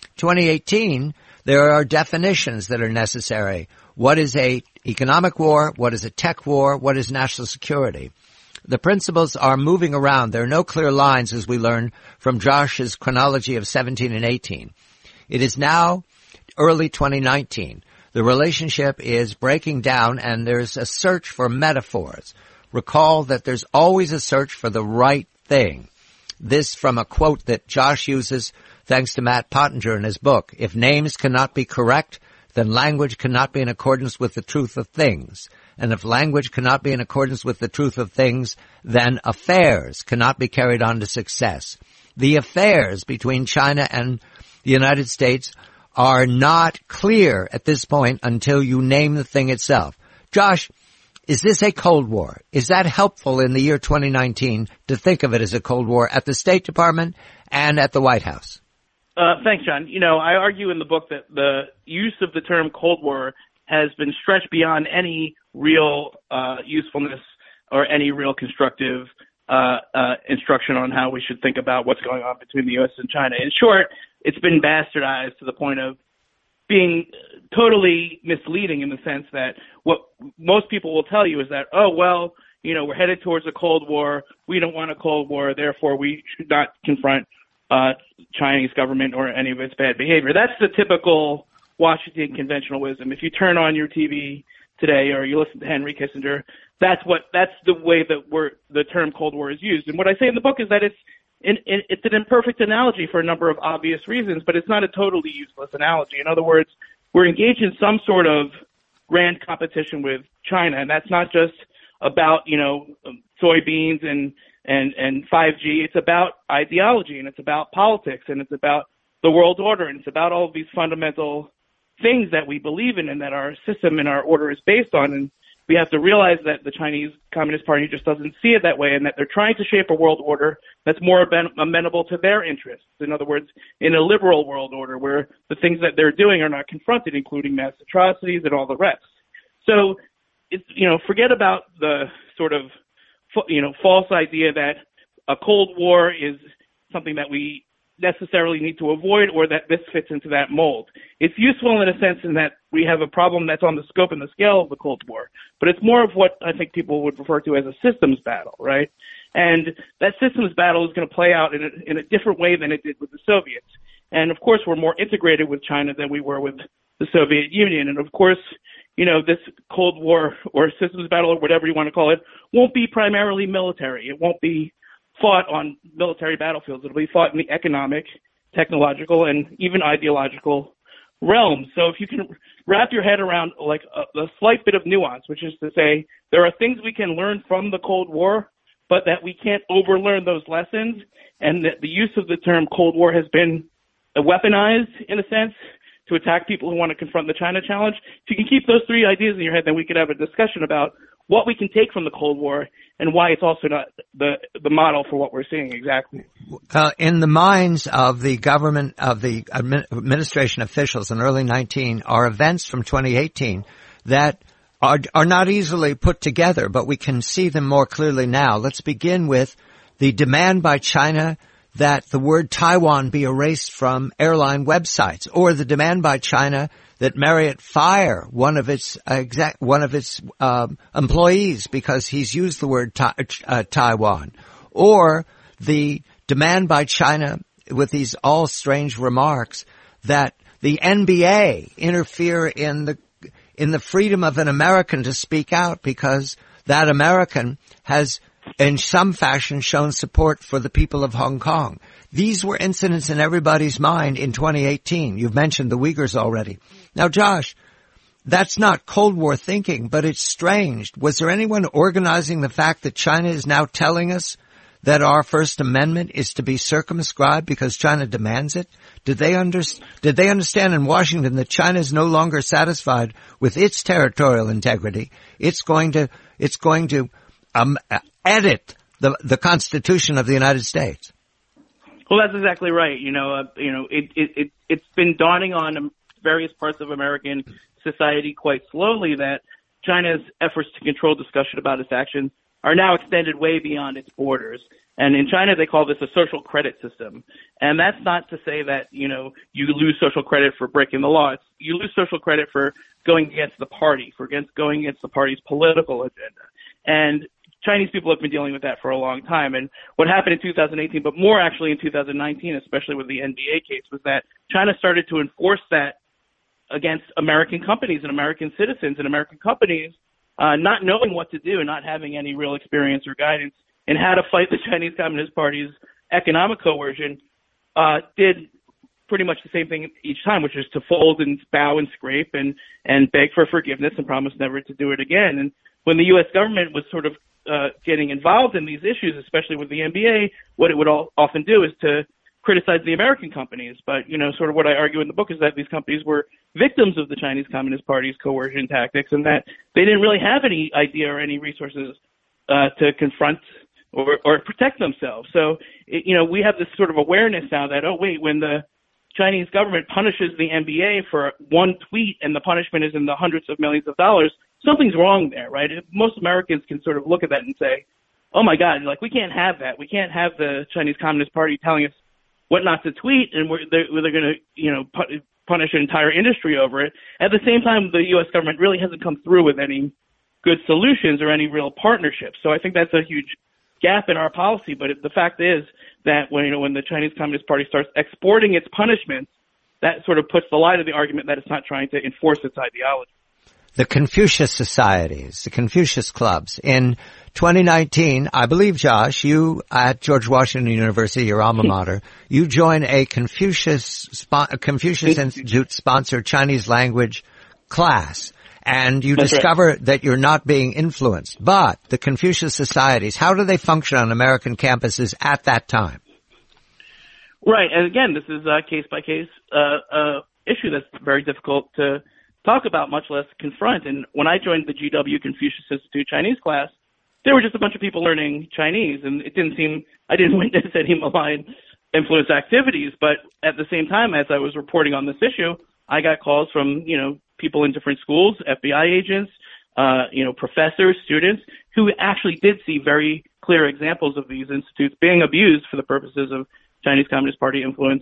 2018, there are definitions that are necessary. What is a economic war? What is a tech war? What is national security? The principles are moving around. There are no clear lines, as we learn from Josh's chronology of 17 and 18. It is now early 2019. The relationship is breaking down, and there's a search for metaphors. Recall that there's always a search for the right thing. This from a quote that Josh uses thanks to Matt Pottinger in his book. If names cannot be correct, then language cannot be in accordance with the truth of things. And if language cannot be in accordance with the truth of things, then affairs cannot be carried on to success. The affairs between China and the United States are not clear at this point until you name the thing itself. Josh, is this a Cold War? Is that helpful in the year 2019 to think of it as a Cold War at the State Department and at the White House? Thanks, John. I argue in the book that the use of the term Cold War has been stretched beyond any real usefulness or any real constructive instruction on how we should think about what's going on between the U.S. and China. In short, it's been bastardized to the point of being totally misleading in the sense that what most people will tell you is that, we're headed towards a Cold War. We don't want a Cold War. Therefore, we should not confront Chinese government or any of its bad behavior. That's the typical Washington conventional wisdom. If you turn on your TV today or you listen to Henry Kissinger, that's the way that the term Cold War is used. And what I say in the book is that it's an imperfect analogy for a number of obvious reasons, but it's not a totally useless analogy. In other words, we're engaged in some sort of grand competition with China, and that's not just about, soybeans and 5G. It's about ideology, and it's about politics, and it's about the world order, and it's about all of these fundamental things that we believe in and that our system and our order is based on. And we have to realize that the Chinese Communist Party just doesn't see it that way, and that they're trying to shape a world order that's more amenable to their interests. In other words, in a liberal world order where the things that they're doing are not confronted, including mass atrocities and all the rest. So, forget about the sort of, false idea that a Cold War is something that we necessarily need to avoid or that this fits into that mold. It's useful in a sense in that we have a problem that's on the scope and the scale of the Cold War, but it's more of what I think people would refer to as a systems battle, right? And that systems battle is going to play out in a different way than it did with the Soviets. And of course, we're more integrated with China than we were with the Soviet Union. And of course, this Cold War or systems battle or whatever you want to call it won't be primarily military. It won't be fought on military battlefields. It'll be fought in the economic, technological, and even ideological realms. So if you can wrap your head around like a slight bit of nuance, which is to say there are things we can learn from the Cold War, but that we can't overlearn those lessons, and that the use of the term Cold War has been weaponized, in a sense, to attack people who want to confront the China challenge. If you can keep those three ideas in your head, then we could have a discussion about what we can take from the Cold War and why it's also not the model for what we're seeing exactly. In the minds of the government, of the administration officials in early 19 are events from 2018 that are not easily put together, but we can see them more clearly now. Let's begin with the demand by China that the word Taiwan be erased from airline websites, or the demand by China that Marriott fire one of its employees because he's used the word Taiwan, or the demand by China with these all strange remarks that the NBA interfere in the freedom of an American to speak out because that American has in some fashion shown support for the people of Hong Kong. These were incidents in everybody's mind in 2018. You've mentioned the Uyghurs already. Now, Josh, that's not Cold War thinking, but it's strange. Was there anyone organizing the fact that China is now telling us that our First Amendment is to be circumscribed because China demands it? Did they understand in Washington that China is no longer satisfied with its territorial integrity? It's going to edit the Constitution of the United States. Well, that's exactly right. It's been dawning on various parts of American society quite slowly that China's efforts to control discussion about its actions are now extended way beyond its borders. And in China, they call this a social credit system. And that's not to say that, you lose social credit for breaking the law. You lose social credit for going against the party, going against the party's political agenda. And Chinese people have been dealing with that for a long time. And what happened in 2018, but more actually in 2019, especially with the NBA case, was that China started to enforce that against American companies and American citizens and American companies, not knowing what to do and not having any real experience or guidance in how to fight the Chinese Communist Party's economic coercion, did pretty much the same thing each time, which is to fold and bow and scrape and beg for forgiveness and promise never to do it again. And when the U.S. government was sort of getting involved in these issues, especially with the NBA, what it would often do is to criticize the American companies. But, sort of what I argue in the book is that these companies were victims of the Chinese Communist Party's coercion tactics and that they didn't really have any idea or any resources to confront or protect themselves. So, we have this sort of awareness now that, when the Chinese government punishes the NBA for one tweet and the punishment is in the hundreds of millions of dollars, something's wrong there, right? Most Americans can sort of look at that and say, oh my God, we can't have that. We can't have the Chinese Communist Party telling us what not to tweet, and they're going to, punish an entire industry over it. At the same time, the U.S. government really hasn't come through with any good solutions or any real partnerships. So I think that's a huge gap in our policy. But the fact is that when the Chinese Communist Party starts exporting its punishments, that sort of puts the lie to the argument that it's not trying to enforce its ideology. The Confucius Societies, the Confucius Clubs. In 2019, I believe, Josh, you at George Washington University, your alma mater, you joined a Confucius Institute-sponsored Chinese language class. And you discover that you're not being influenced. But the Confucius Societies, how do they function on American campuses at that time? Right. And again, this is a case-by-case issue that's very difficult to talk about, much less confront. And when I joined the GW Confucius Institute Chinese class, there were just a bunch of people learning Chinese, and I didn't witness any malign influence activities. But at the same time, as I was reporting on this issue, I got calls from, people in different schools, FBI agents, professors, students, who actually did see very clear examples of these institutes being abused for the purposes of Chinese Communist Party influence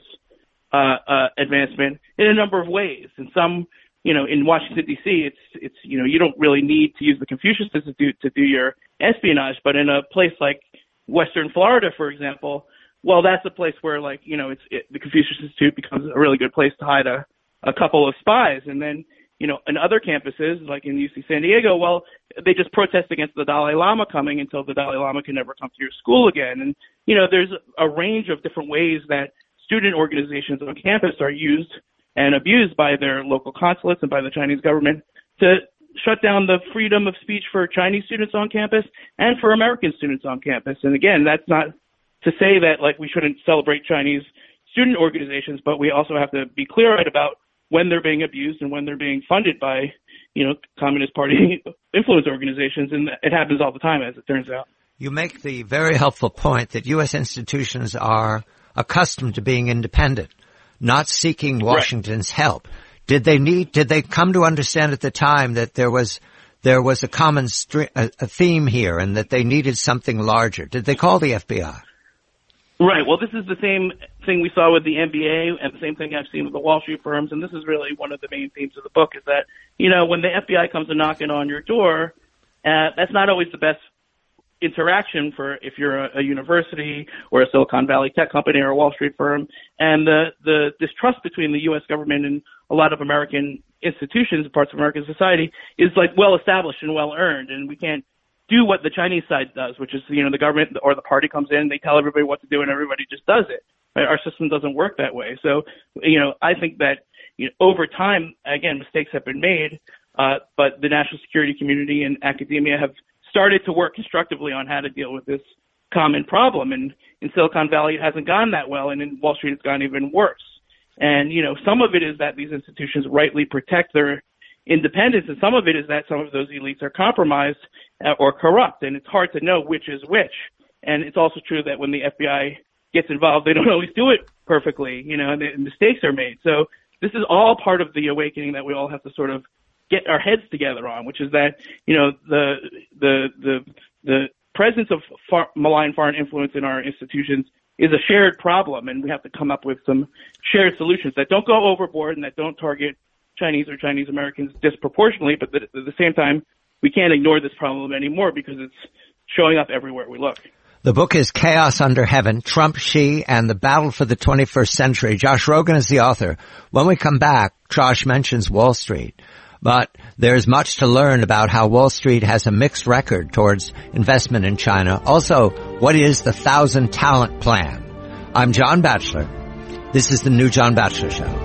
advancement in a number of ways. And some, in Washington, D.C., it's you don't really need to use the Confucius Institute to do your espionage, but in a place like Western Florida, for example, well, that's a place where, the Confucius Institute becomes a really good place to hide a couple of spies. And then, in other campuses, like in UC San Diego, well, they just protest against the Dalai Lama coming until the Dalai Lama can never come to your school again. And, there's a range of different ways that student organizations on campus are used and abused by their local consulates and by the Chinese government to shut down the freedom of speech for Chinese students on campus and for American students on campus. And again, that's not to say that we shouldn't celebrate Chinese student organizations, but we also have to be clear-eyed about when they're being abused and when they're being funded by, Communist Party influence organizations. And it happens all the time, as it turns out. You make the very helpful point that U.S. institutions are accustomed to being independent, not seeking Washington's help. Did they come to understand at the time that there was a common a theme here and that they needed something larger? Did they call the FBI? Right. Well, this is the same thing we saw with the NBA and the same thing I've seen with the Wall Street firms. And this is really one of the main themes of the book is that, when the FBI comes and knocking on your door, that's not always the best interaction for if you're a university or a Silicon Valley tech company or a Wall Street firm. And the distrust between the U.S. government and a lot of American institutions, parts of American society, is well established and well earned. And we can't do what the Chinese side does, which is, the government or the party comes in, they tell everybody what to do and everybody just does it. Right? Our system doesn't work that way. So, I think that, over time, again, mistakes have been made, but the national security community and academia have started to work constructively on how to deal with this common problem. And in Silicon Valley, it hasn't gone that well, and in Wall Street, it's gone even worse. And, some of it is that these institutions rightly protect their independence, and some of it is that some of those elites are compromised or corrupt, and it's hard to know which is which. And it's also true that when the FBI gets involved, they don't always do it perfectly, and mistakes are made. So this is all part of the awakening that we all have to sort of get our heads together on, which is that, the presence of malign foreign influence in our institutions is a shared problem, and we have to come up with some shared solutions that don't go overboard and that don't target Chinese or Chinese Americans disproportionately, but at the same time, we can't ignore this problem anymore because it's showing up everywhere we look. The book is Chaos Under Heaven, Trump, Xi, and the Battle for the 21st Century. Josh Rogin is the author. When we come back, Josh mentions Wall Street. But there's much to learn about how Wall Street has a mixed record towards investment in China. Also, what is the 1,000 Talent Plan? I'm John Batchelor. This is the New John Batchelor Show.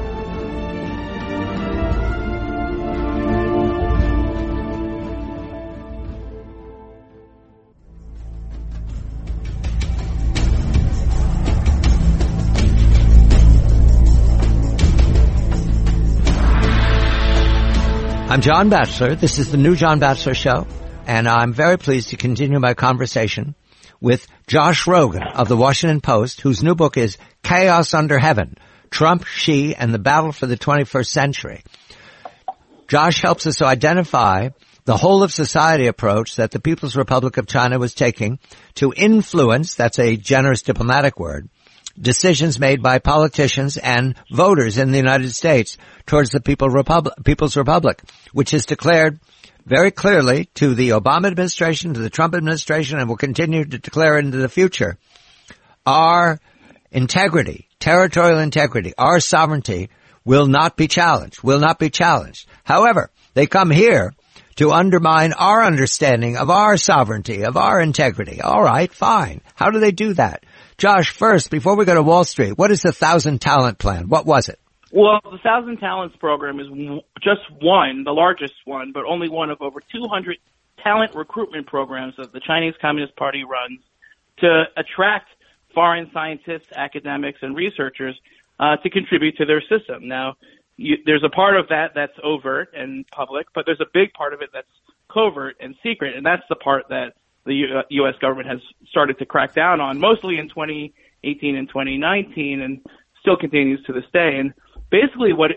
I'm John Batchelor. This is the New John Batchelor Show, and I'm very pleased to continue my conversation with Josh Rogin of the Washington Post, whose new book is Chaos Under Heaven, Trump, Xi, and the Battle for the 21st Century. Josh helps us to identify the whole of society approach that the People's Republic of China was taking to influence, that's a generous diplomatic word, decisions made by politicians and voters in the United States towards the People's Republic, which is declared very clearly to the Obama administration, to the Trump administration, and will continue to declare into the future, our integrity, territorial integrity, our sovereignty will not be challenged, However, they come here to undermine our understanding of our sovereignty, of our integrity. All right, fine. How do they do that? Josh, first, before we go to Wall Street, what is the 1,000 Talent Plan? What was it? Well, the 1,000 Talents program is just one, the largest one, but only one of over 200 talent recruitment programs that the Chinese Communist Party runs to attract foreign scientists, academics, and researchers to contribute to their system. Now, there's a part of that that's overt and public, but there's a big part of it that's covert and secret, and that's the part that the U.S. government has started to crack down on, mostly in 2018 and 2019, and still continues to this day. And basically, what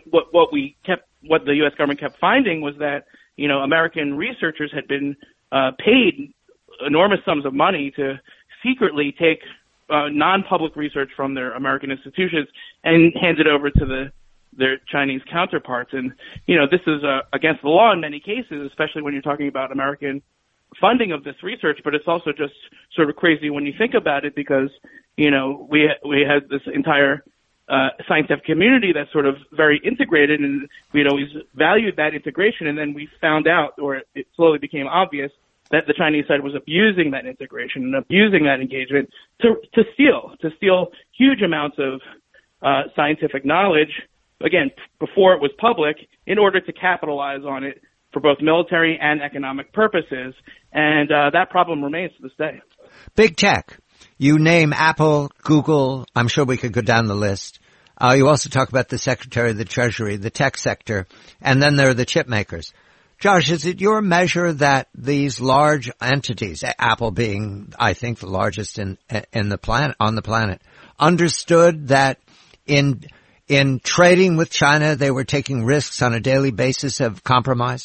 the U.S. government kept finding was that American researchers had been paid enormous sums of money to secretly take non-public research from their American institutions and hand it over to their Chinese counterparts. And this is against the law in many cases, especially when you're talking about American funding of this research, but it's also just sort of crazy when you think about it because, we had this entire scientific community that's sort of very integrated, and we'd always valued that integration, and then we found out, or it slowly became obvious, that the Chinese side was abusing that integration and abusing that engagement to steal huge amounts of scientific knowledge, again, before it was public, in order to capitalize on it for both military and economic purposes. And that problem remains to this day. Big tech. You name Apple, Google. I'm sure we could go down the list. You also talk about the Secretary of the Treasury, the tech sector, and then there are the chip makers. Josh, is it your measure that these large entities, Apple being, I think, the largest on the planet, understood that in trading with China, they were taking risks on a daily basis of compromise?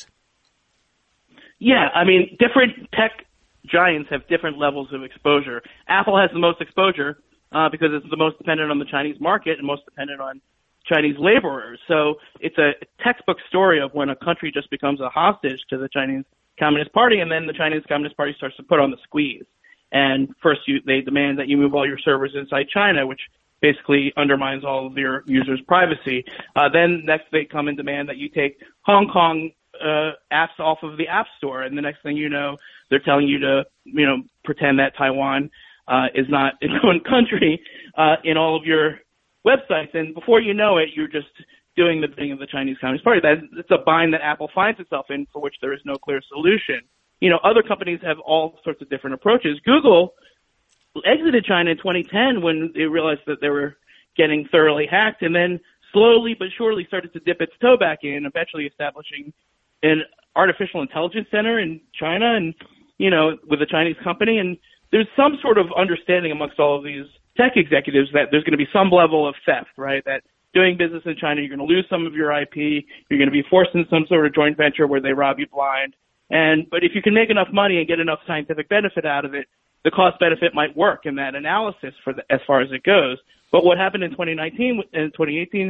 Yeah, I mean, different tech giants have different levels of exposure. Apple has the most exposure because it's the most dependent on the Chinese market and most dependent on Chinese laborers. So it's a textbook story of when a country just becomes a hostage to the Chinese Communist Party, and then the Chinese Communist Party starts to put on the squeeze. And first they demand that you move all your servers inside China, which basically undermines all of your users' privacy. Then next they come and demand that you take Hong Kong apps off of the App Store, and the next thing you know, they're telling you to, pretend that Taiwan is not its own country in all of your websites, and before you know it, you're just doing the bidding of the Chinese Communist Party. It's a bind that Apple finds itself in, for which there is no clear solution. Other companies have all sorts of different approaches. Google exited China in 2010 when they realized that they were getting thoroughly hacked, and then slowly but surely started to dip its toe back in, eventually establishing an artificial intelligence center in China and, with a Chinese company. And there's some sort of understanding amongst all of these tech executives that there's going to be some level of theft, right? That doing business in China, you're going to lose some of your IP, you're going to be forced into some sort of joint venture where they rob you blind. But if you can make enough money and get enough scientific benefit out of it, the cost benefit might work in that analysis as far as it goes. But what happened in 2019 and 2018,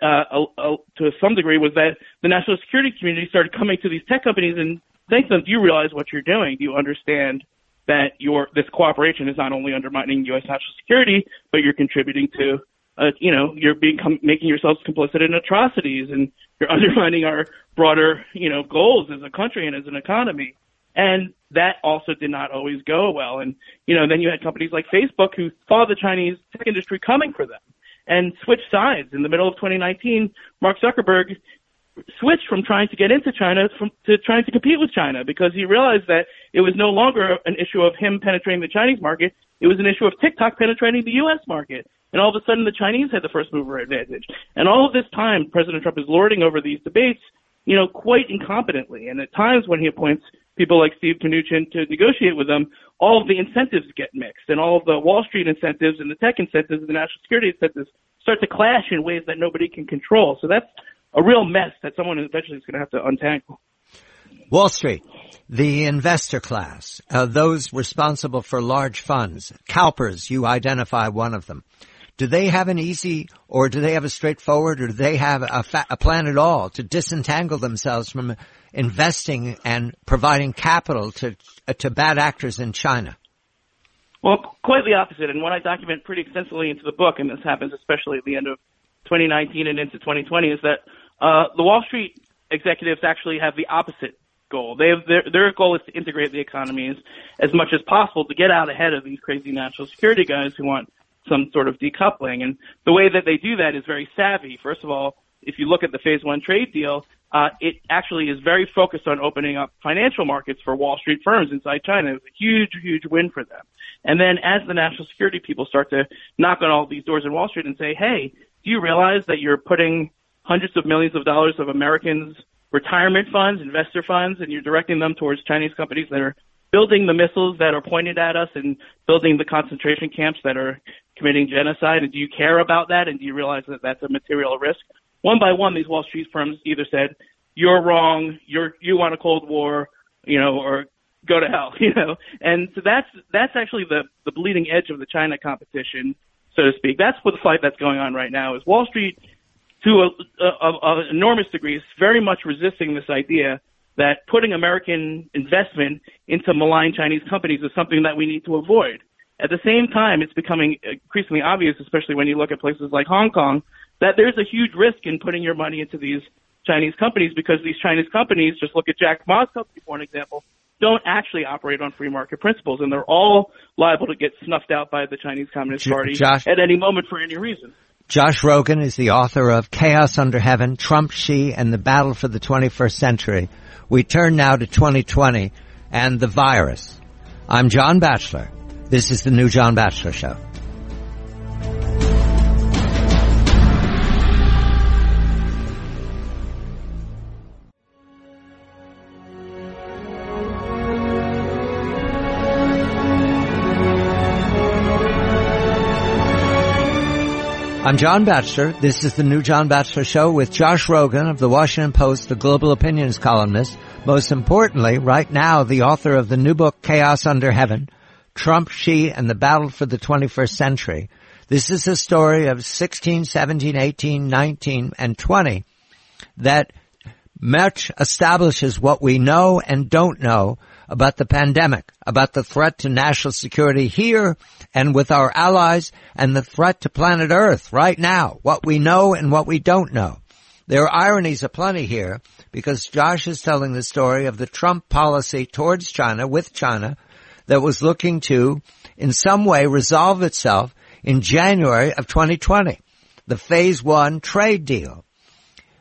to some degree, was that the national security community started coming to these tech companies and saying to them, do you realize what you're doing? Do you understand that this cooperation is not only undermining U.S. national security, but you're contributing to, you're making yourselves complicit in atrocities, and you're undermining our broader, goals as a country and as an economy. And that also did not always go well. And, then you had companies like Facebook who saw the Chinese tech industry coming for them and switched sides. In the middle of 2019, Mark Zuckerberg switched from trying to get into China to trying to compete with China, because he realized that it was no longer an issue of him penetrating the Chinese market. It was an issue of TikTok penetrating the U.S. market. And all of a sudden, the Chinese had the first mover advantage. And all of this time, President Trump is lording over these debates, quite incompetently. And at times when he appoints people like Steve Mnuchin to negotiate with them, all of the incentives get mixed, and all of the Wall Street incentives and the tech incentives and the national security incentives start to clash in ways that nobody can control. So that's a real mess that someone eventually is going to have to untangle. Wall Street, the investor class, those responsible for large funds, CalPERS, you identify one of them. Do they have an easy, or do they have a straightforward, or do they have a plan at all to disentangle themselves from investing and providing capital to bad actors in China? Well, quite the opposite. And what I document pretty extensively into the book, and this happens especially at the end of 2019 and into 2020, is that the Wall Street executives actually have the opposite goal. Their goal is to integrate the economies as much as possible to get out ahead of these crazy national security guys who want some sort of decoupling. And the way that they do that is very savvy. First of all, if you look at the Phase 1 trade deal, it actually is very focused on opening up financial markets for Wall Street firms inside China. It was a huge, huge win for them. And then as the national security people start to knock on all these doors in Wall Street and say, hey, do you realize that you're putting hundreds of millions of dollars of Americans' retirement funds, investor funds, and you're directing them towards Chinese companies that are building the missiles that are pointed at us and building the concentration camps that are committing genocide? And do you care about that? And do you realize that that's a material risk? One by one, these Wall Street firms either said, you're wrong, you want a Cold War, or go to hell, And so that's actually the bleeding edge of the China competition, so to speak. That's what the fight that's going on right now is Wall Street, to an enormous degree, is very much resisting this idea that putting American investment into malign Chinese companies is something that we need to avoid. At the same time, it's becoming increasingly obvious, especially when you look at places like Hong Kong, that there's a huge risk in putting your money into these Chinese companies, because these Chinese companies, just look at Jack Ma's company for an example, don't actually operate on free market principles, and they're all liable to get snuffed out by the Chinese Communist Party at any moment for any reason. Josh Rogin is the author of Chaos Under Heaven, Trump, Xi, and the Battle for the 21st Century. We turn now to 2020 and the virus. I'm John Batchelor. This is the new John Batchelor Show. I'm John Batchelor. This is the new John Batchelor Show with Josh Rogin of the Washington Post, the global opinions columnist. Most importantly, right now, the author of the new book, Chaos Under Heaven, Trump, Xi, and the Battle for the 21st Century. This is a story of 16, 17, 18, 19, and 20 that much establishes what we know and don't know about the pandemic, about the threat to national security here and with our allies, and the threat to planet Earth right now, what we know and what we don't know. There are ironies aplenty here, because Josh is telling the story of the Trump policy towards China, with China, that was looking to, in some way, resolve itself in January of 2020, the Phase 1 trade deal.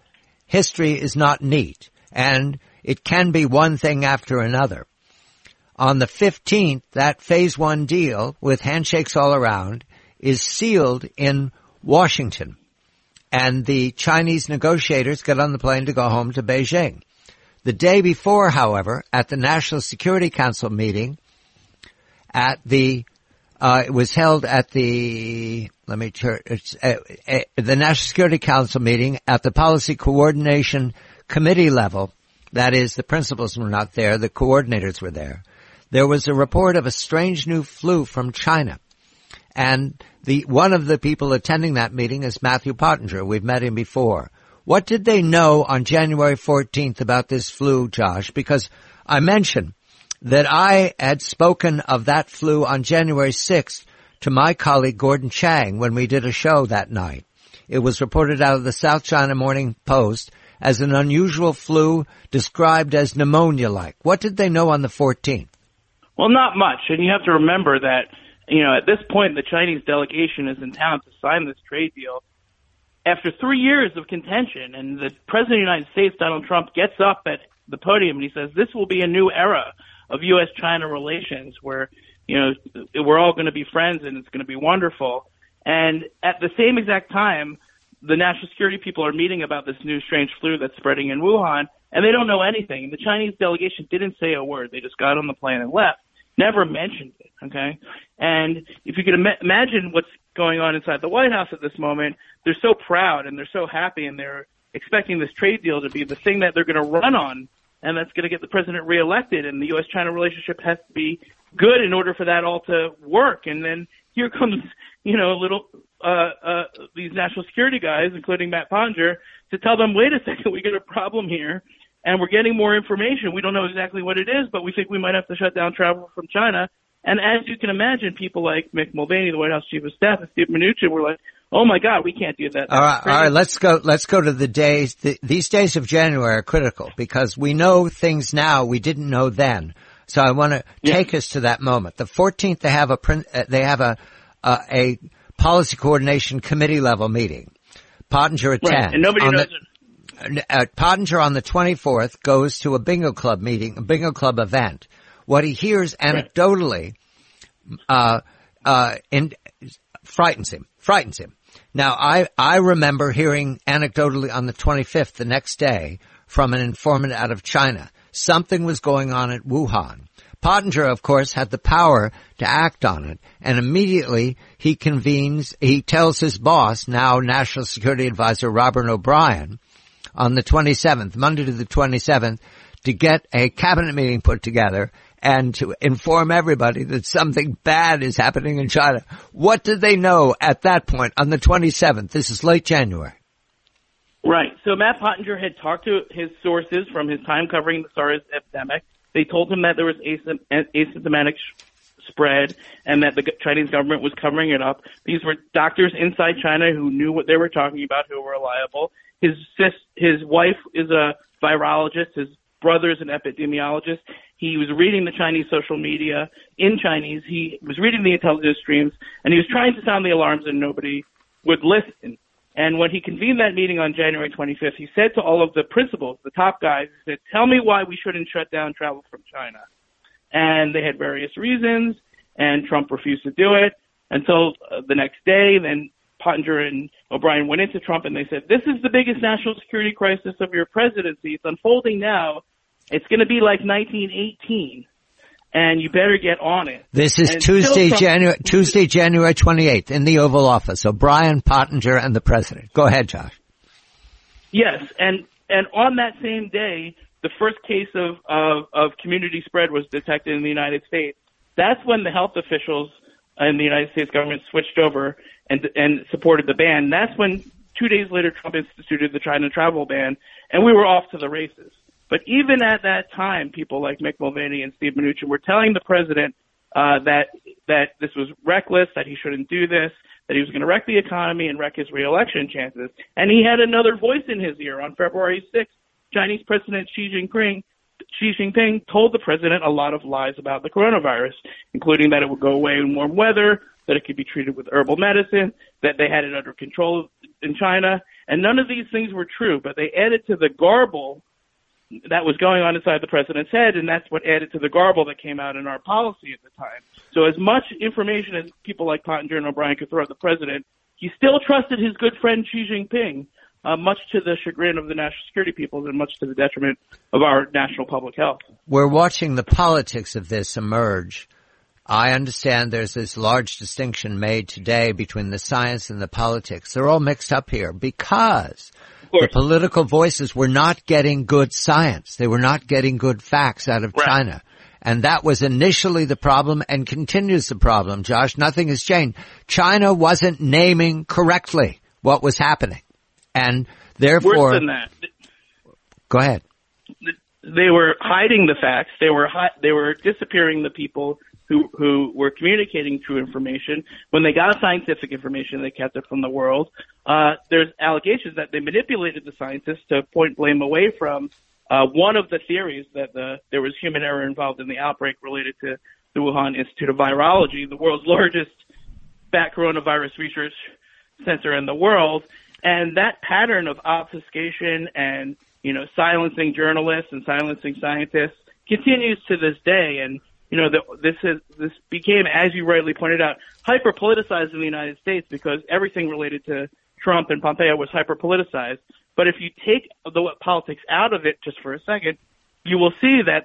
History is not neat, and it can be one thing after another. On the 15th, that phase one deal with handshakes all around is sealed in Washington. And the Chinese negotiators get on the plane to go home to Beijing. The day before, however, at the National Security Council meeting, it was held at the National Security Council meeting at the Policy Coordination Committee level. That is, the principals were not there, the coordinators were there. There was a report of a strange new flu from China. And one of the people attending that meeting is Matthew Pottinger. We've met him before. What did they know on January 14th about this flu, Josh? Because I mentioned that I had spoken of that flu on January 6th to my colleague Gordon Chang when we did a show that night. It was reported out of the South China Morning Post as an unusual flu described as pneumonia-like. What did they know on the 14th? Well, not much. And you have to remember that, at this point, the Chinese delegation is in town to sign this trade deal. After 3 years of contention, and the President of the United States, Donald Trump, gets up at the podium and he says, this will be a new era of U.S.-China relations where, we're all going to be friends and it's going to be wonderful. And at the same exact time, the national security people are meeting about this new strange flu that's spreading in Wuhan, and they don't know anything. The Chinese delegation didn't say a word. They just got on the plane and left. Never mentioned it, okay? And if you could imagine what's going on inside the White House at this moment, they're so proud and they're so happy and they're expecting this trade deal to be the thing that they're going to run on, and that's going to get the president reelected, and the U.S.-China relationship has to be good in order for that all to work. And then here comes, these national security guys, including Matt Pottinger, to tell them, wait a second, we got a problem here. And we're getting more information. We don't know exactly what it is, but we think we might have to shut down travel from China. And as you can imagine, people like Mick Mulvaney, the White House Chief of Staff, and Steve Mnuchin were like, "Oh my God, we can't do that." All right. Let's go to the days. These days of January are critical because we know things now we didn't know then. So I want to take us to that moment. The 14th, they have a policy coordination committee level meeting. Pottinger attends. Right, and nobody knows it. Pottinger on the 24th goes to a bingo club meeting, a bingo club event. What he hears anecdotally, frightens him. Now, I remember hearing anecdotally on the 25th, the next day, from an informant out of China. Something was going on at Wuhan. Pottinger, of course, had the power to act on it, and immediately he tells his boss, now National Security Advisor Robert O'Brien, on the 27th, Monday to the 27th, to get a cabinet meeting put together and to inform everybody that something bad is happening in China. What did they know at that point on the 27th? This is late January. Right. So Matt Pottinger had talked to his sources from his time covering the SARS epidemic. They told him that there was asymptomatic spread and that the Chinese government was covering it up. These were doctors inside China who knew what they were talking about, who were reliable. His wife is a virologist. His brother is an epidemiologist. He was reading the Chinese social media in Chinese. He was reading the intelligence streams, and he was trying to sound the alarms, and nobody would listen. And when he convened that meeting on January 25th, he said to all of the principals, the top guys, he said, tell me why we shouldn't shut down travel from China. And they had various reasons, and Trump refused to do it until the next day. Then Pottinger and O'Brien went into Trump and they said, this is the biggest national security crisis of your presidency. It's unfolding now. It's going to be like 1918, and you better get on it. This is Tuesday, January 28th in the Oval Office. O'Brien, Pottinger, and the president. Go ahead, Josh. Yes, and on that same day, the first case of community spread was detected in the United States. That's when the health officials in the United States government switched over and supported the ban. That's when 2 days later Trump instituted the China travel ban, and we were off to the races. But even at that time, people like Mick Mulvaney and Steve Mnuchin were telling the president that this was reckless, that he shouldn't do this, that he was going to wreck the economy and wreck his reelection chances. And he had another voice in his ear. On February 6th, Chinese President Xi Jinping told the president a lot of lies about the coronavirus, including that it would go away in warm weather, that it could be treated with herbal medicine, that they had it under control in China. And none of these things were true, but they added to the garble that was going on inside the president's head, and that's what added to the garble that came out in our policy at the time. So as much information as people like Pottinger and O'Brien could throw at the president, he still trusted his good friend Xi Jinping, much to the chagrin of the national security peoples and much to the detriment of our national public health. We're watching the politics of this emerge. I understand there's this large distinction made today between the science and the politics. They're all mixed up here because the political voices were not getting good science. They were not getting good facts out of China. And that was initially the problem and continues the problem, Josh. Nothing has changed. China wasn't naming correctly what was happening. And therefore, worse than that. Go ahead. They were hiding the facts. They were disappearing the people who were communicating true information. When they got scientific information, they kept it from the world. There's allegations that they manipulated the scientists to point blame away from one of the theories that there was human error involved in the outbreak related to the Wuhan Institute of Virology, the world's largest bat coronavirus research center in the world. And that pattern of obfuscation and, silencing journalists and silencing scientists continues to this day. And, this became, as you rightly pointed out, hyper politicized in the United States because everything related to Trump and Pompeo was hyper politicized. But if you take the politics out of it just for a second, you will see that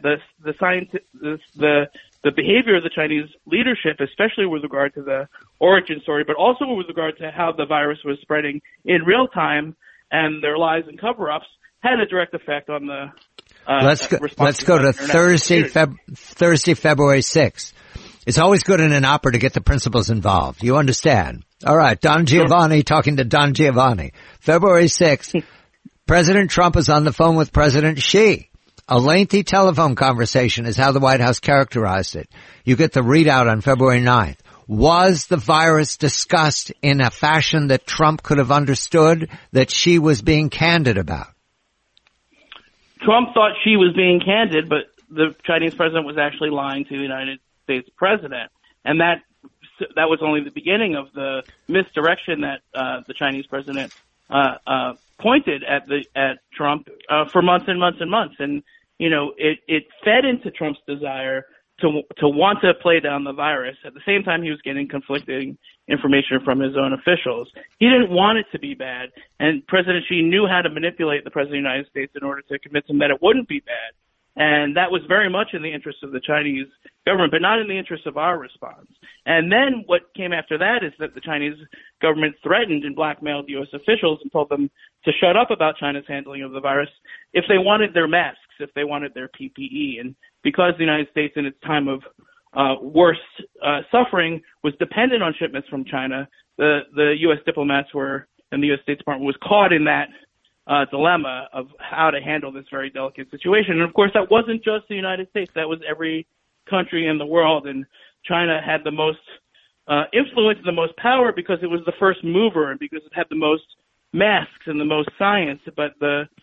the behavior of the Chinese leadership, especially with regard to the origin story, but also with regard to how the virus was spreading in real time and their lies and cover-ups, had a direct effect on the Let's go to Thursday, February 6th. It's always good in an opera to get the principals involved. You understand? All right, Don Giovanni talking to Don Giovanni. February 6th, President Trump is on the phone with President Xi. A lengthy telephone conversation is how the White House characterized it. You get the readout on February 9th. Was the virus discussed in a fashion that Trump could have understood, that Xi was being candid about? Trump thought Xi was being candid, but the Chinese president was actually lying to the United States president. And that was only the beginning of the misdirection that the Chinese president pointed at Trump for months and months and months. And, it fed into Trump's desire to want to play down the virus. At the same time, he was getting conflicting information from his own officials. He didn't want it to be bad, and President Xi knew how to manipulate the President of the United States in order to convince him that it wouldn't be bad. And that was very much in the interest of the Chinese government, but not in the interest of our response. And then what came after that is that the Chinese government threatened and blackmailed U.S. officials and told them to shut up about China's handling of the virus if they wanted their masks, if they wanted their PPE. And because the United States in its time of worst suffering was dependent on shipments from China, the U.S. diplomats and the U.S. State Department was caught in that dilemma of how to handle this very delicate situation. And of course, that wasn't just the United States. That was every country in the world. And China had the most influence and the most power because it was the first mover and because it had the most masks and the most science. But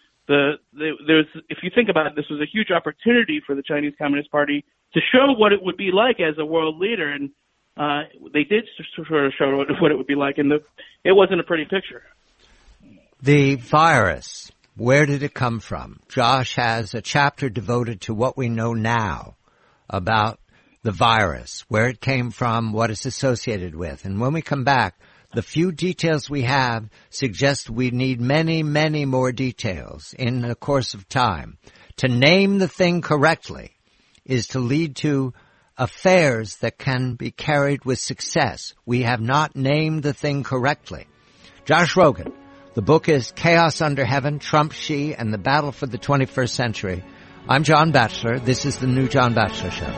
if you think about it, this was a huge opportunity for the Chinese Communist Party to show what it would be like as a world leader. And they did sort of show what it would be like. And it wasn't a pretty picture. The virus, where did it come from? Josh has a chapter devoted to what we know now about the virus, where it came from, what it's associated with. And when we come back, the few details we have suggest we need many, many more details in the course of time. To name the thing correctly is to lead to affairs that can be carried with success. We have not named the thing correctly. Josh Rogin. The book is Chaos Under Heaven, Trump, Xi, and the Battle for the 21st Century. I'm John Batchelor. This is the New John Batchelor Show.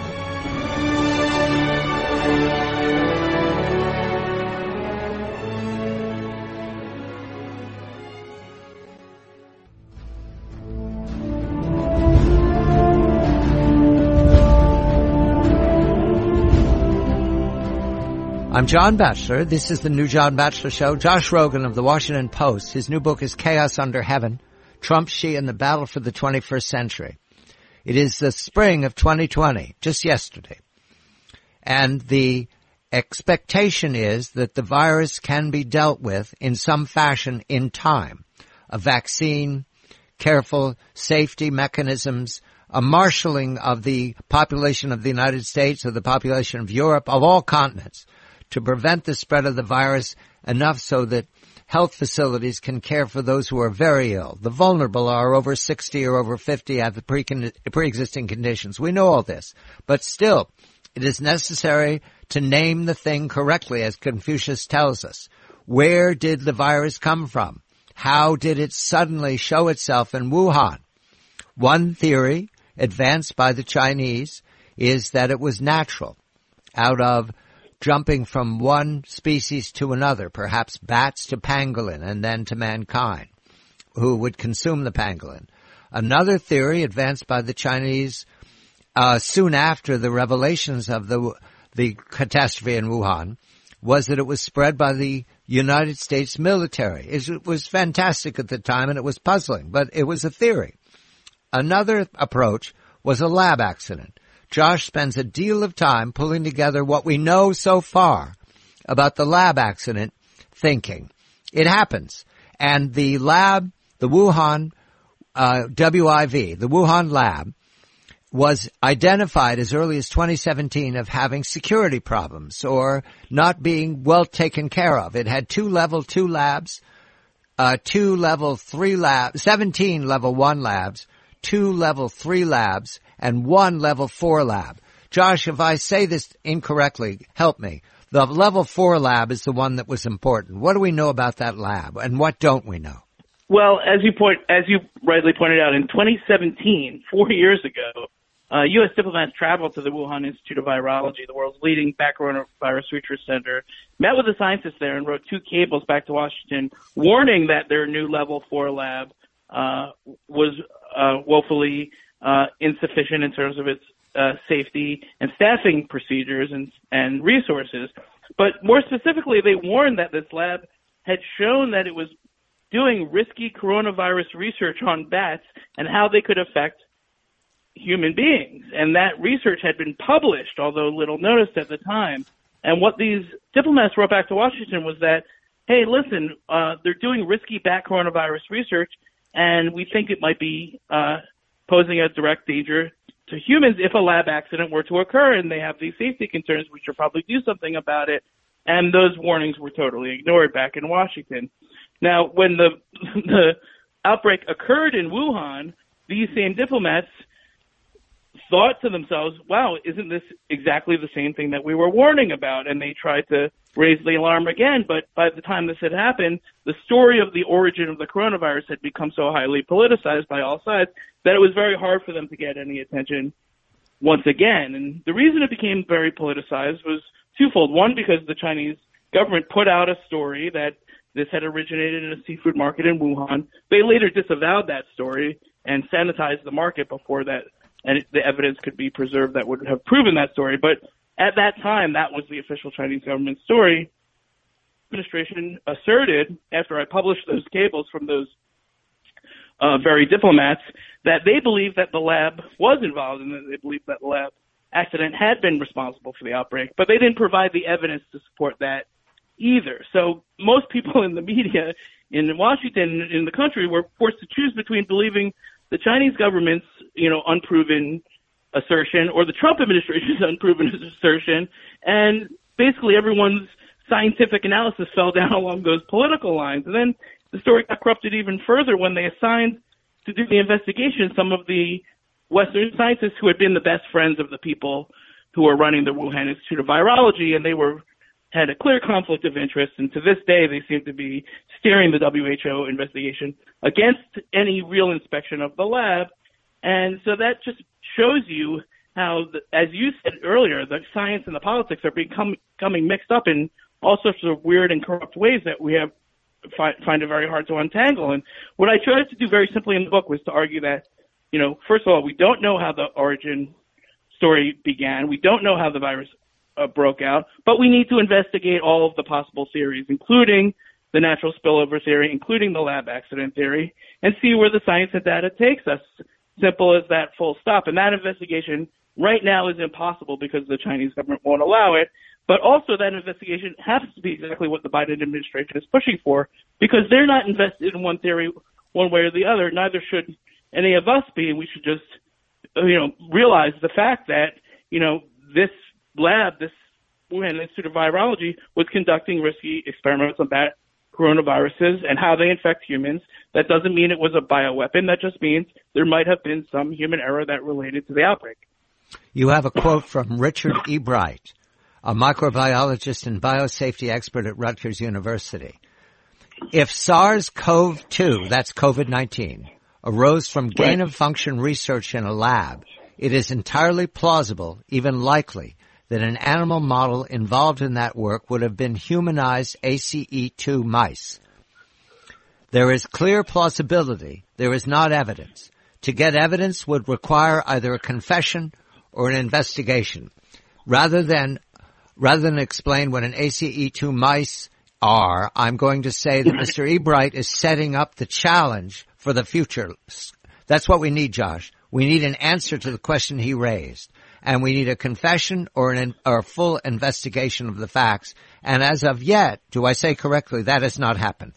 I'm John Batchelor. This is the New John Batchelor Show. Josh Rogin of the Washington Post. His new book is Chaos Under Heaven, Trump, Xi, and the Battle for the 21st Century. It is the spring of 2020, just yesterday. And the expectation is that the virus can be dealt with in some fashion in time. A vaccine careful safety mechanisms, a marshalling of the population of the United States, of the population of Europe, of all continents, to prevent the spread of the virus enough so that health facilities can care for those who are very ill. The vulnerable are over 60 or over 50, have the pre-existing conditions. We know all this. But still, it is necessary to name the thing correctly, as Confucius tells us. Where did the virus come from? How did it suddenly show itself in Wuhan? One theory, advanced by the Chinese, is that it was natural, out of jumping from one species to another, perhaps bats to pangolin and then to mankind, who would consume the pangolin. Another theory, advanced by the Chinese soon after the revelations of the catastrophe in Wuhan, was that it was spread by the United States military. It was fantastic at the time and it was puzzling, but it was a theory. Another approach was a lab accident. Josh spends a deal of time pulling together what we know so far about the lab accident, thinking it happens. And the lab, the Wuhan WIV, the Wuhan lab, was identified as early as 2017 of having security problems or not being well taken care of. It had 2 level 2 labs, 2 level 3 labs, 17 level 1 labs, 2 level 3 labs, and 1 level 4 lab. Josh, if I say this incorrectly, help me. The level 4 lab is the one that was important. What do we know about that lab, and what don't we know? Well, as you rightly pointed out, in 2017, 4 years ago, U.S. diplomats traveled to the Wuhan Institute of Virology, the world's leading coronavirus research center, met with the scientists there, and wrote 2 cables back to Washington warning that their new level 4 lab was woefully insufficient in terms of its safety and staffing procedures and resources. But more specifically, they warned that this lab had shown that it was doing risky coronavirus research on bats and how they could affect human beings. And that research had been published, although little noticed at the time. And what these diplomats wrote back to Washington was that, hey, listen, they're doing risky bat coronavirus research, and we think it might be posing a direct danger to humans if a lab accident were to occur, and they have these safety concerns. We should probably do something about it. And those warnings were totally ignored back in Washington. Now, when the outbreak occurred in Wuhan, these same diplomats thought to themselves, wow, isn't this exactly the same thing that we were warning about? And they tried to raise the alarm again. But by the time this had happened, the story of the origin of the coronavirus had become so highly politicized by all sides that it was very hard for them to get any attention once again. And the reason it became very politicized was twofold. One, because the Chinese government put out a story that this had originated in a seafood market in Wuhan. They later disavowed that story and sanitized the market before that, and the evidence could be preserved that would have proven that story. But at that time, that was the official Chinese government story. The administration asserted, after I published those cables from those very diplomats, that they believed that the lab was involved and that they believed that the lab accident had been responsible for the outbreak, but they didn't provide the evidence to support that either. So most people in the media in Washington, in the country, were forced to choose between believing the Chinese government's, unproven assertion or the Trump administration's unproven assertion, and basically everyone's scientific analysis fell down along those political lines. And then the story got corrupted even further when they assigned to do the investigation some of the Western scientists who had been the best friends of the people who were running the Wuhan Institute of Virology, and they had a clear conflict of interest, and to this day they seem to be steering the WHO investigation against any real inspection of the lab. And so that just shows you how, as you said earlier, the science and the politics are becoming mixed up in all sorts of weird and corrupt ways that we find it very hard to untangle. And what I tried to do very simply in the book was to argue that, first of all, we don't know how the origin story began. We don't know how the virus broke out, but we need to investigate all of the possible theories, including the natural spillover theory, including the lab accident theory, and see where the science and data takes us. Simple as that, full stop. And that investigation right now is impossible because the Chinese government won't allow it. But also that investigation has to be exactly what the Biden administration is pushing for, because they're not invested in one theory one way or the other. Neither should any of us be. We should just, realize the fact that, this lab, this Wuhan Institute of Virology, was conducting risky experiments on bat coronaviruses and how they infect humans. That doesn't mean it was a bioweapon. That just means there might have been some human error that related to the outbreak. You have a quote from Richard E. Bright, a microbiologist and biosafety expert at Rutgers University. If SARS-CoV-2, that's COVID-19, arose from gain-of-function research in a lab, it is entirely plausible, even likely, that an animal model involved in that work would have been humanized ACE2 mice. There is clear plausibility. There is not evidence. To get evidence would require either a confession or an investigation. Rather than explain what an ACE2 mice are, I'm going to say that Mr. Ebright is setting up the challenge for the future. That's what we need, Josh. We need an answer to the question he raised. And we need a confession or a full investigation of the facts. And as of yet, do I say correctly, that has not happened?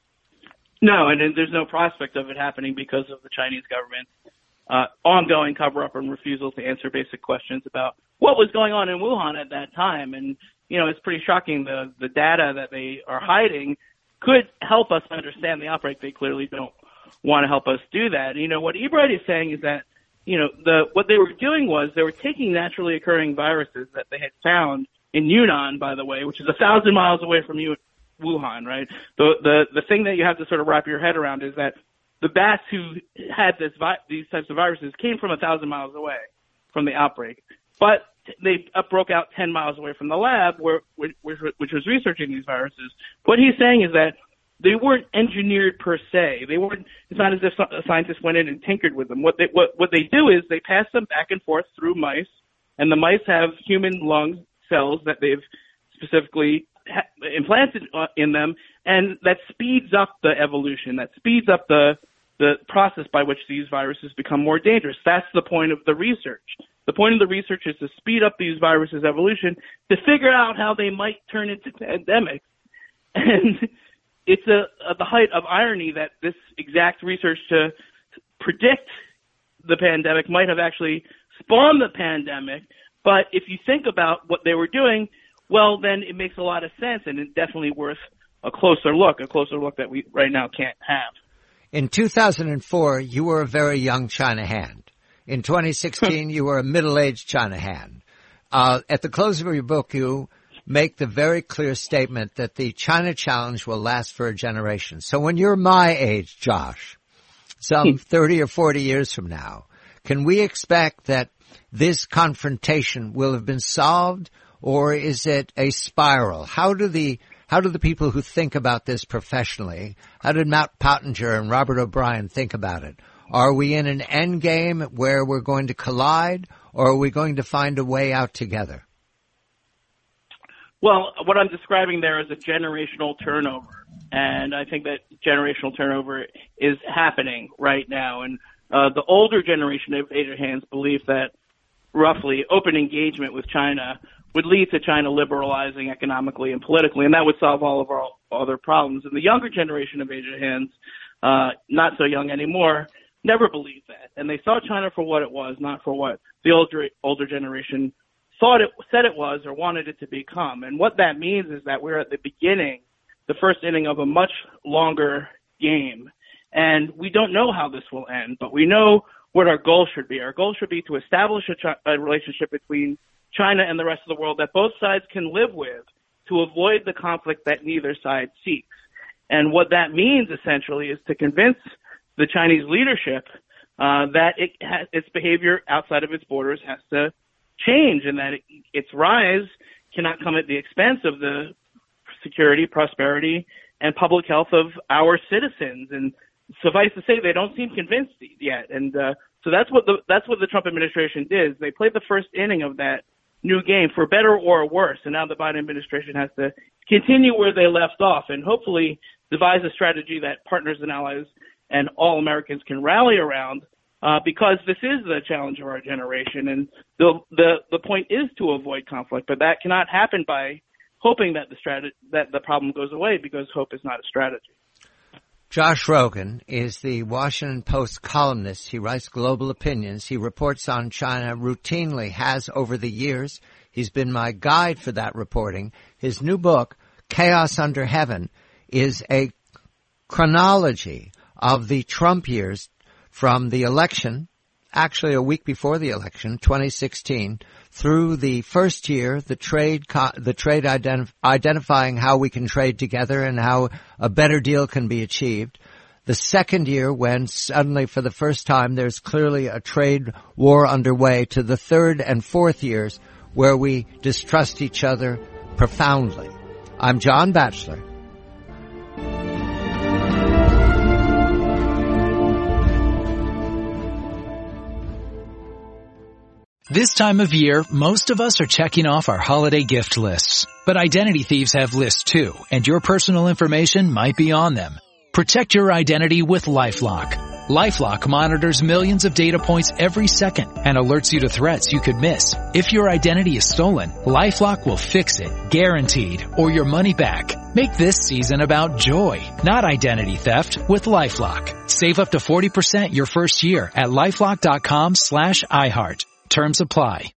No, and there's no prospect of it happening because of the Chinese government's ongoing cover-up and refusal to answer basic questions about what was going on in Wuhan at that time. And, it's pretty shocking the data that they are hiding could help us understand the outbreak. They clearly don't want to help us do that. What Ebright is saying is that, what they were doing was they were taking naturally occurring viruses that they had found in Yunnan, by the way, which is 1,000 miles away from Wuhan, right? The thing that you have to sort of wrap your head around is that the bats who had these types of viruses came from 1,000 miles away from the outbreak, but they broke out 10 miles away from the lab which was researching these viruses. What he's saying is that they weren't engineered per se. It's not as if scientists went in and tinkered with them. What they do is they pass them back and forth through mice, and the mice have human lung cells that they've specifically implanted in them, and that speeds up the evolution. That speeds up the process by which these viruses become more dangerous. That's the point of the research. The point of the research is to speed up these viruses' evolution to figure out how they might turn into pandemics. And it's at the height of irony that this exact research to predict the pandemic might have actually spawned the pandemic. But if you think about what they were doing, well, then it makes a lot of sense, and it's definitely worth a closer look that we right now can't have. In 2004, you were a very young China hand. In 2016, you were a middle-aged China hand. At the close of your book, you make the very clear statement that the China challenge will last for a generation. So when you're my age, Josh, some 30 or 40 years from now, can we expect that this confrontation will have been solved, or is it a spiral? How do the people who think about this professionally, how did Matt Pottinger and Robert O'Brien think about it? Are we in an end game where we're going to collide, or are we going to find a way out together? Well, what I'm describing there is a generational turnover, and I think that generational turnover is happening right now. And the older generation of Asian hands believe that roughly open engagement with China would lead to China liberalizing economically and politically, and that would solve all of our other problems. And the younger generation of Asian hands, not so young anymore, never believed that. And they saw China for what it was, not for what the older generation said it was or wanted it to become. And what that means is that we're at the beginning, the first inning of a much longer game. And we don't know how this will end, but we know what our goal should be. Our goal should be to establish a relationship between China and the rest of the world that both sides can live with to avoid the conflict that neither side seeks. And what that means essentially is to convince the Chinese leadership that its behavior outside of its borders has to change, and that its rise cannot come at the expense of the security, prosperity, and public health of our citizens. And suffice to say, they don't seem convinced yet. And so that's what the Trump administration did. They played the first inning of that new game, for better or worse. And now the Biden administration has to continue where they left off and hopefully devise a strategy that partners and allies and all Americans can rally around, because this is the challenge of our generation. And the point is to avoid conflict, but that cannot happen by hoping that the problem goes away, because hope is not a strategy. Josh Rogin is the Washington Post columnist. He writes global opinions. He reports on China routinely, has over the years. He's been my guide for that reporting. His new book, Chaos Under Heaven, is a chronology of the Trump years from the election, actually a week before the election, 2016, through the first year, the trade identifying how we can trade together and how a better deal can be achieved. The second year, when suddenly for the first time there's clearly a trade war underway, to the third and fourth years where we distrust each other profoundly. I'm John Batchelor. This time of year, most of us are checking off our holiday gift lists. But identity thieves have lists too, and your personal information might be on them. Protect your identity with LifeLock. LifeLock monitors millions of data points every second and alerts you to threats you could miss. If your identity is stolen, LifeLock will fix it, guaranteed, or your money back. Make this season about joy, not identity theft, with LifeLock. Save up to 40% your first year at LifeLock.com/iHeart. Terms apply.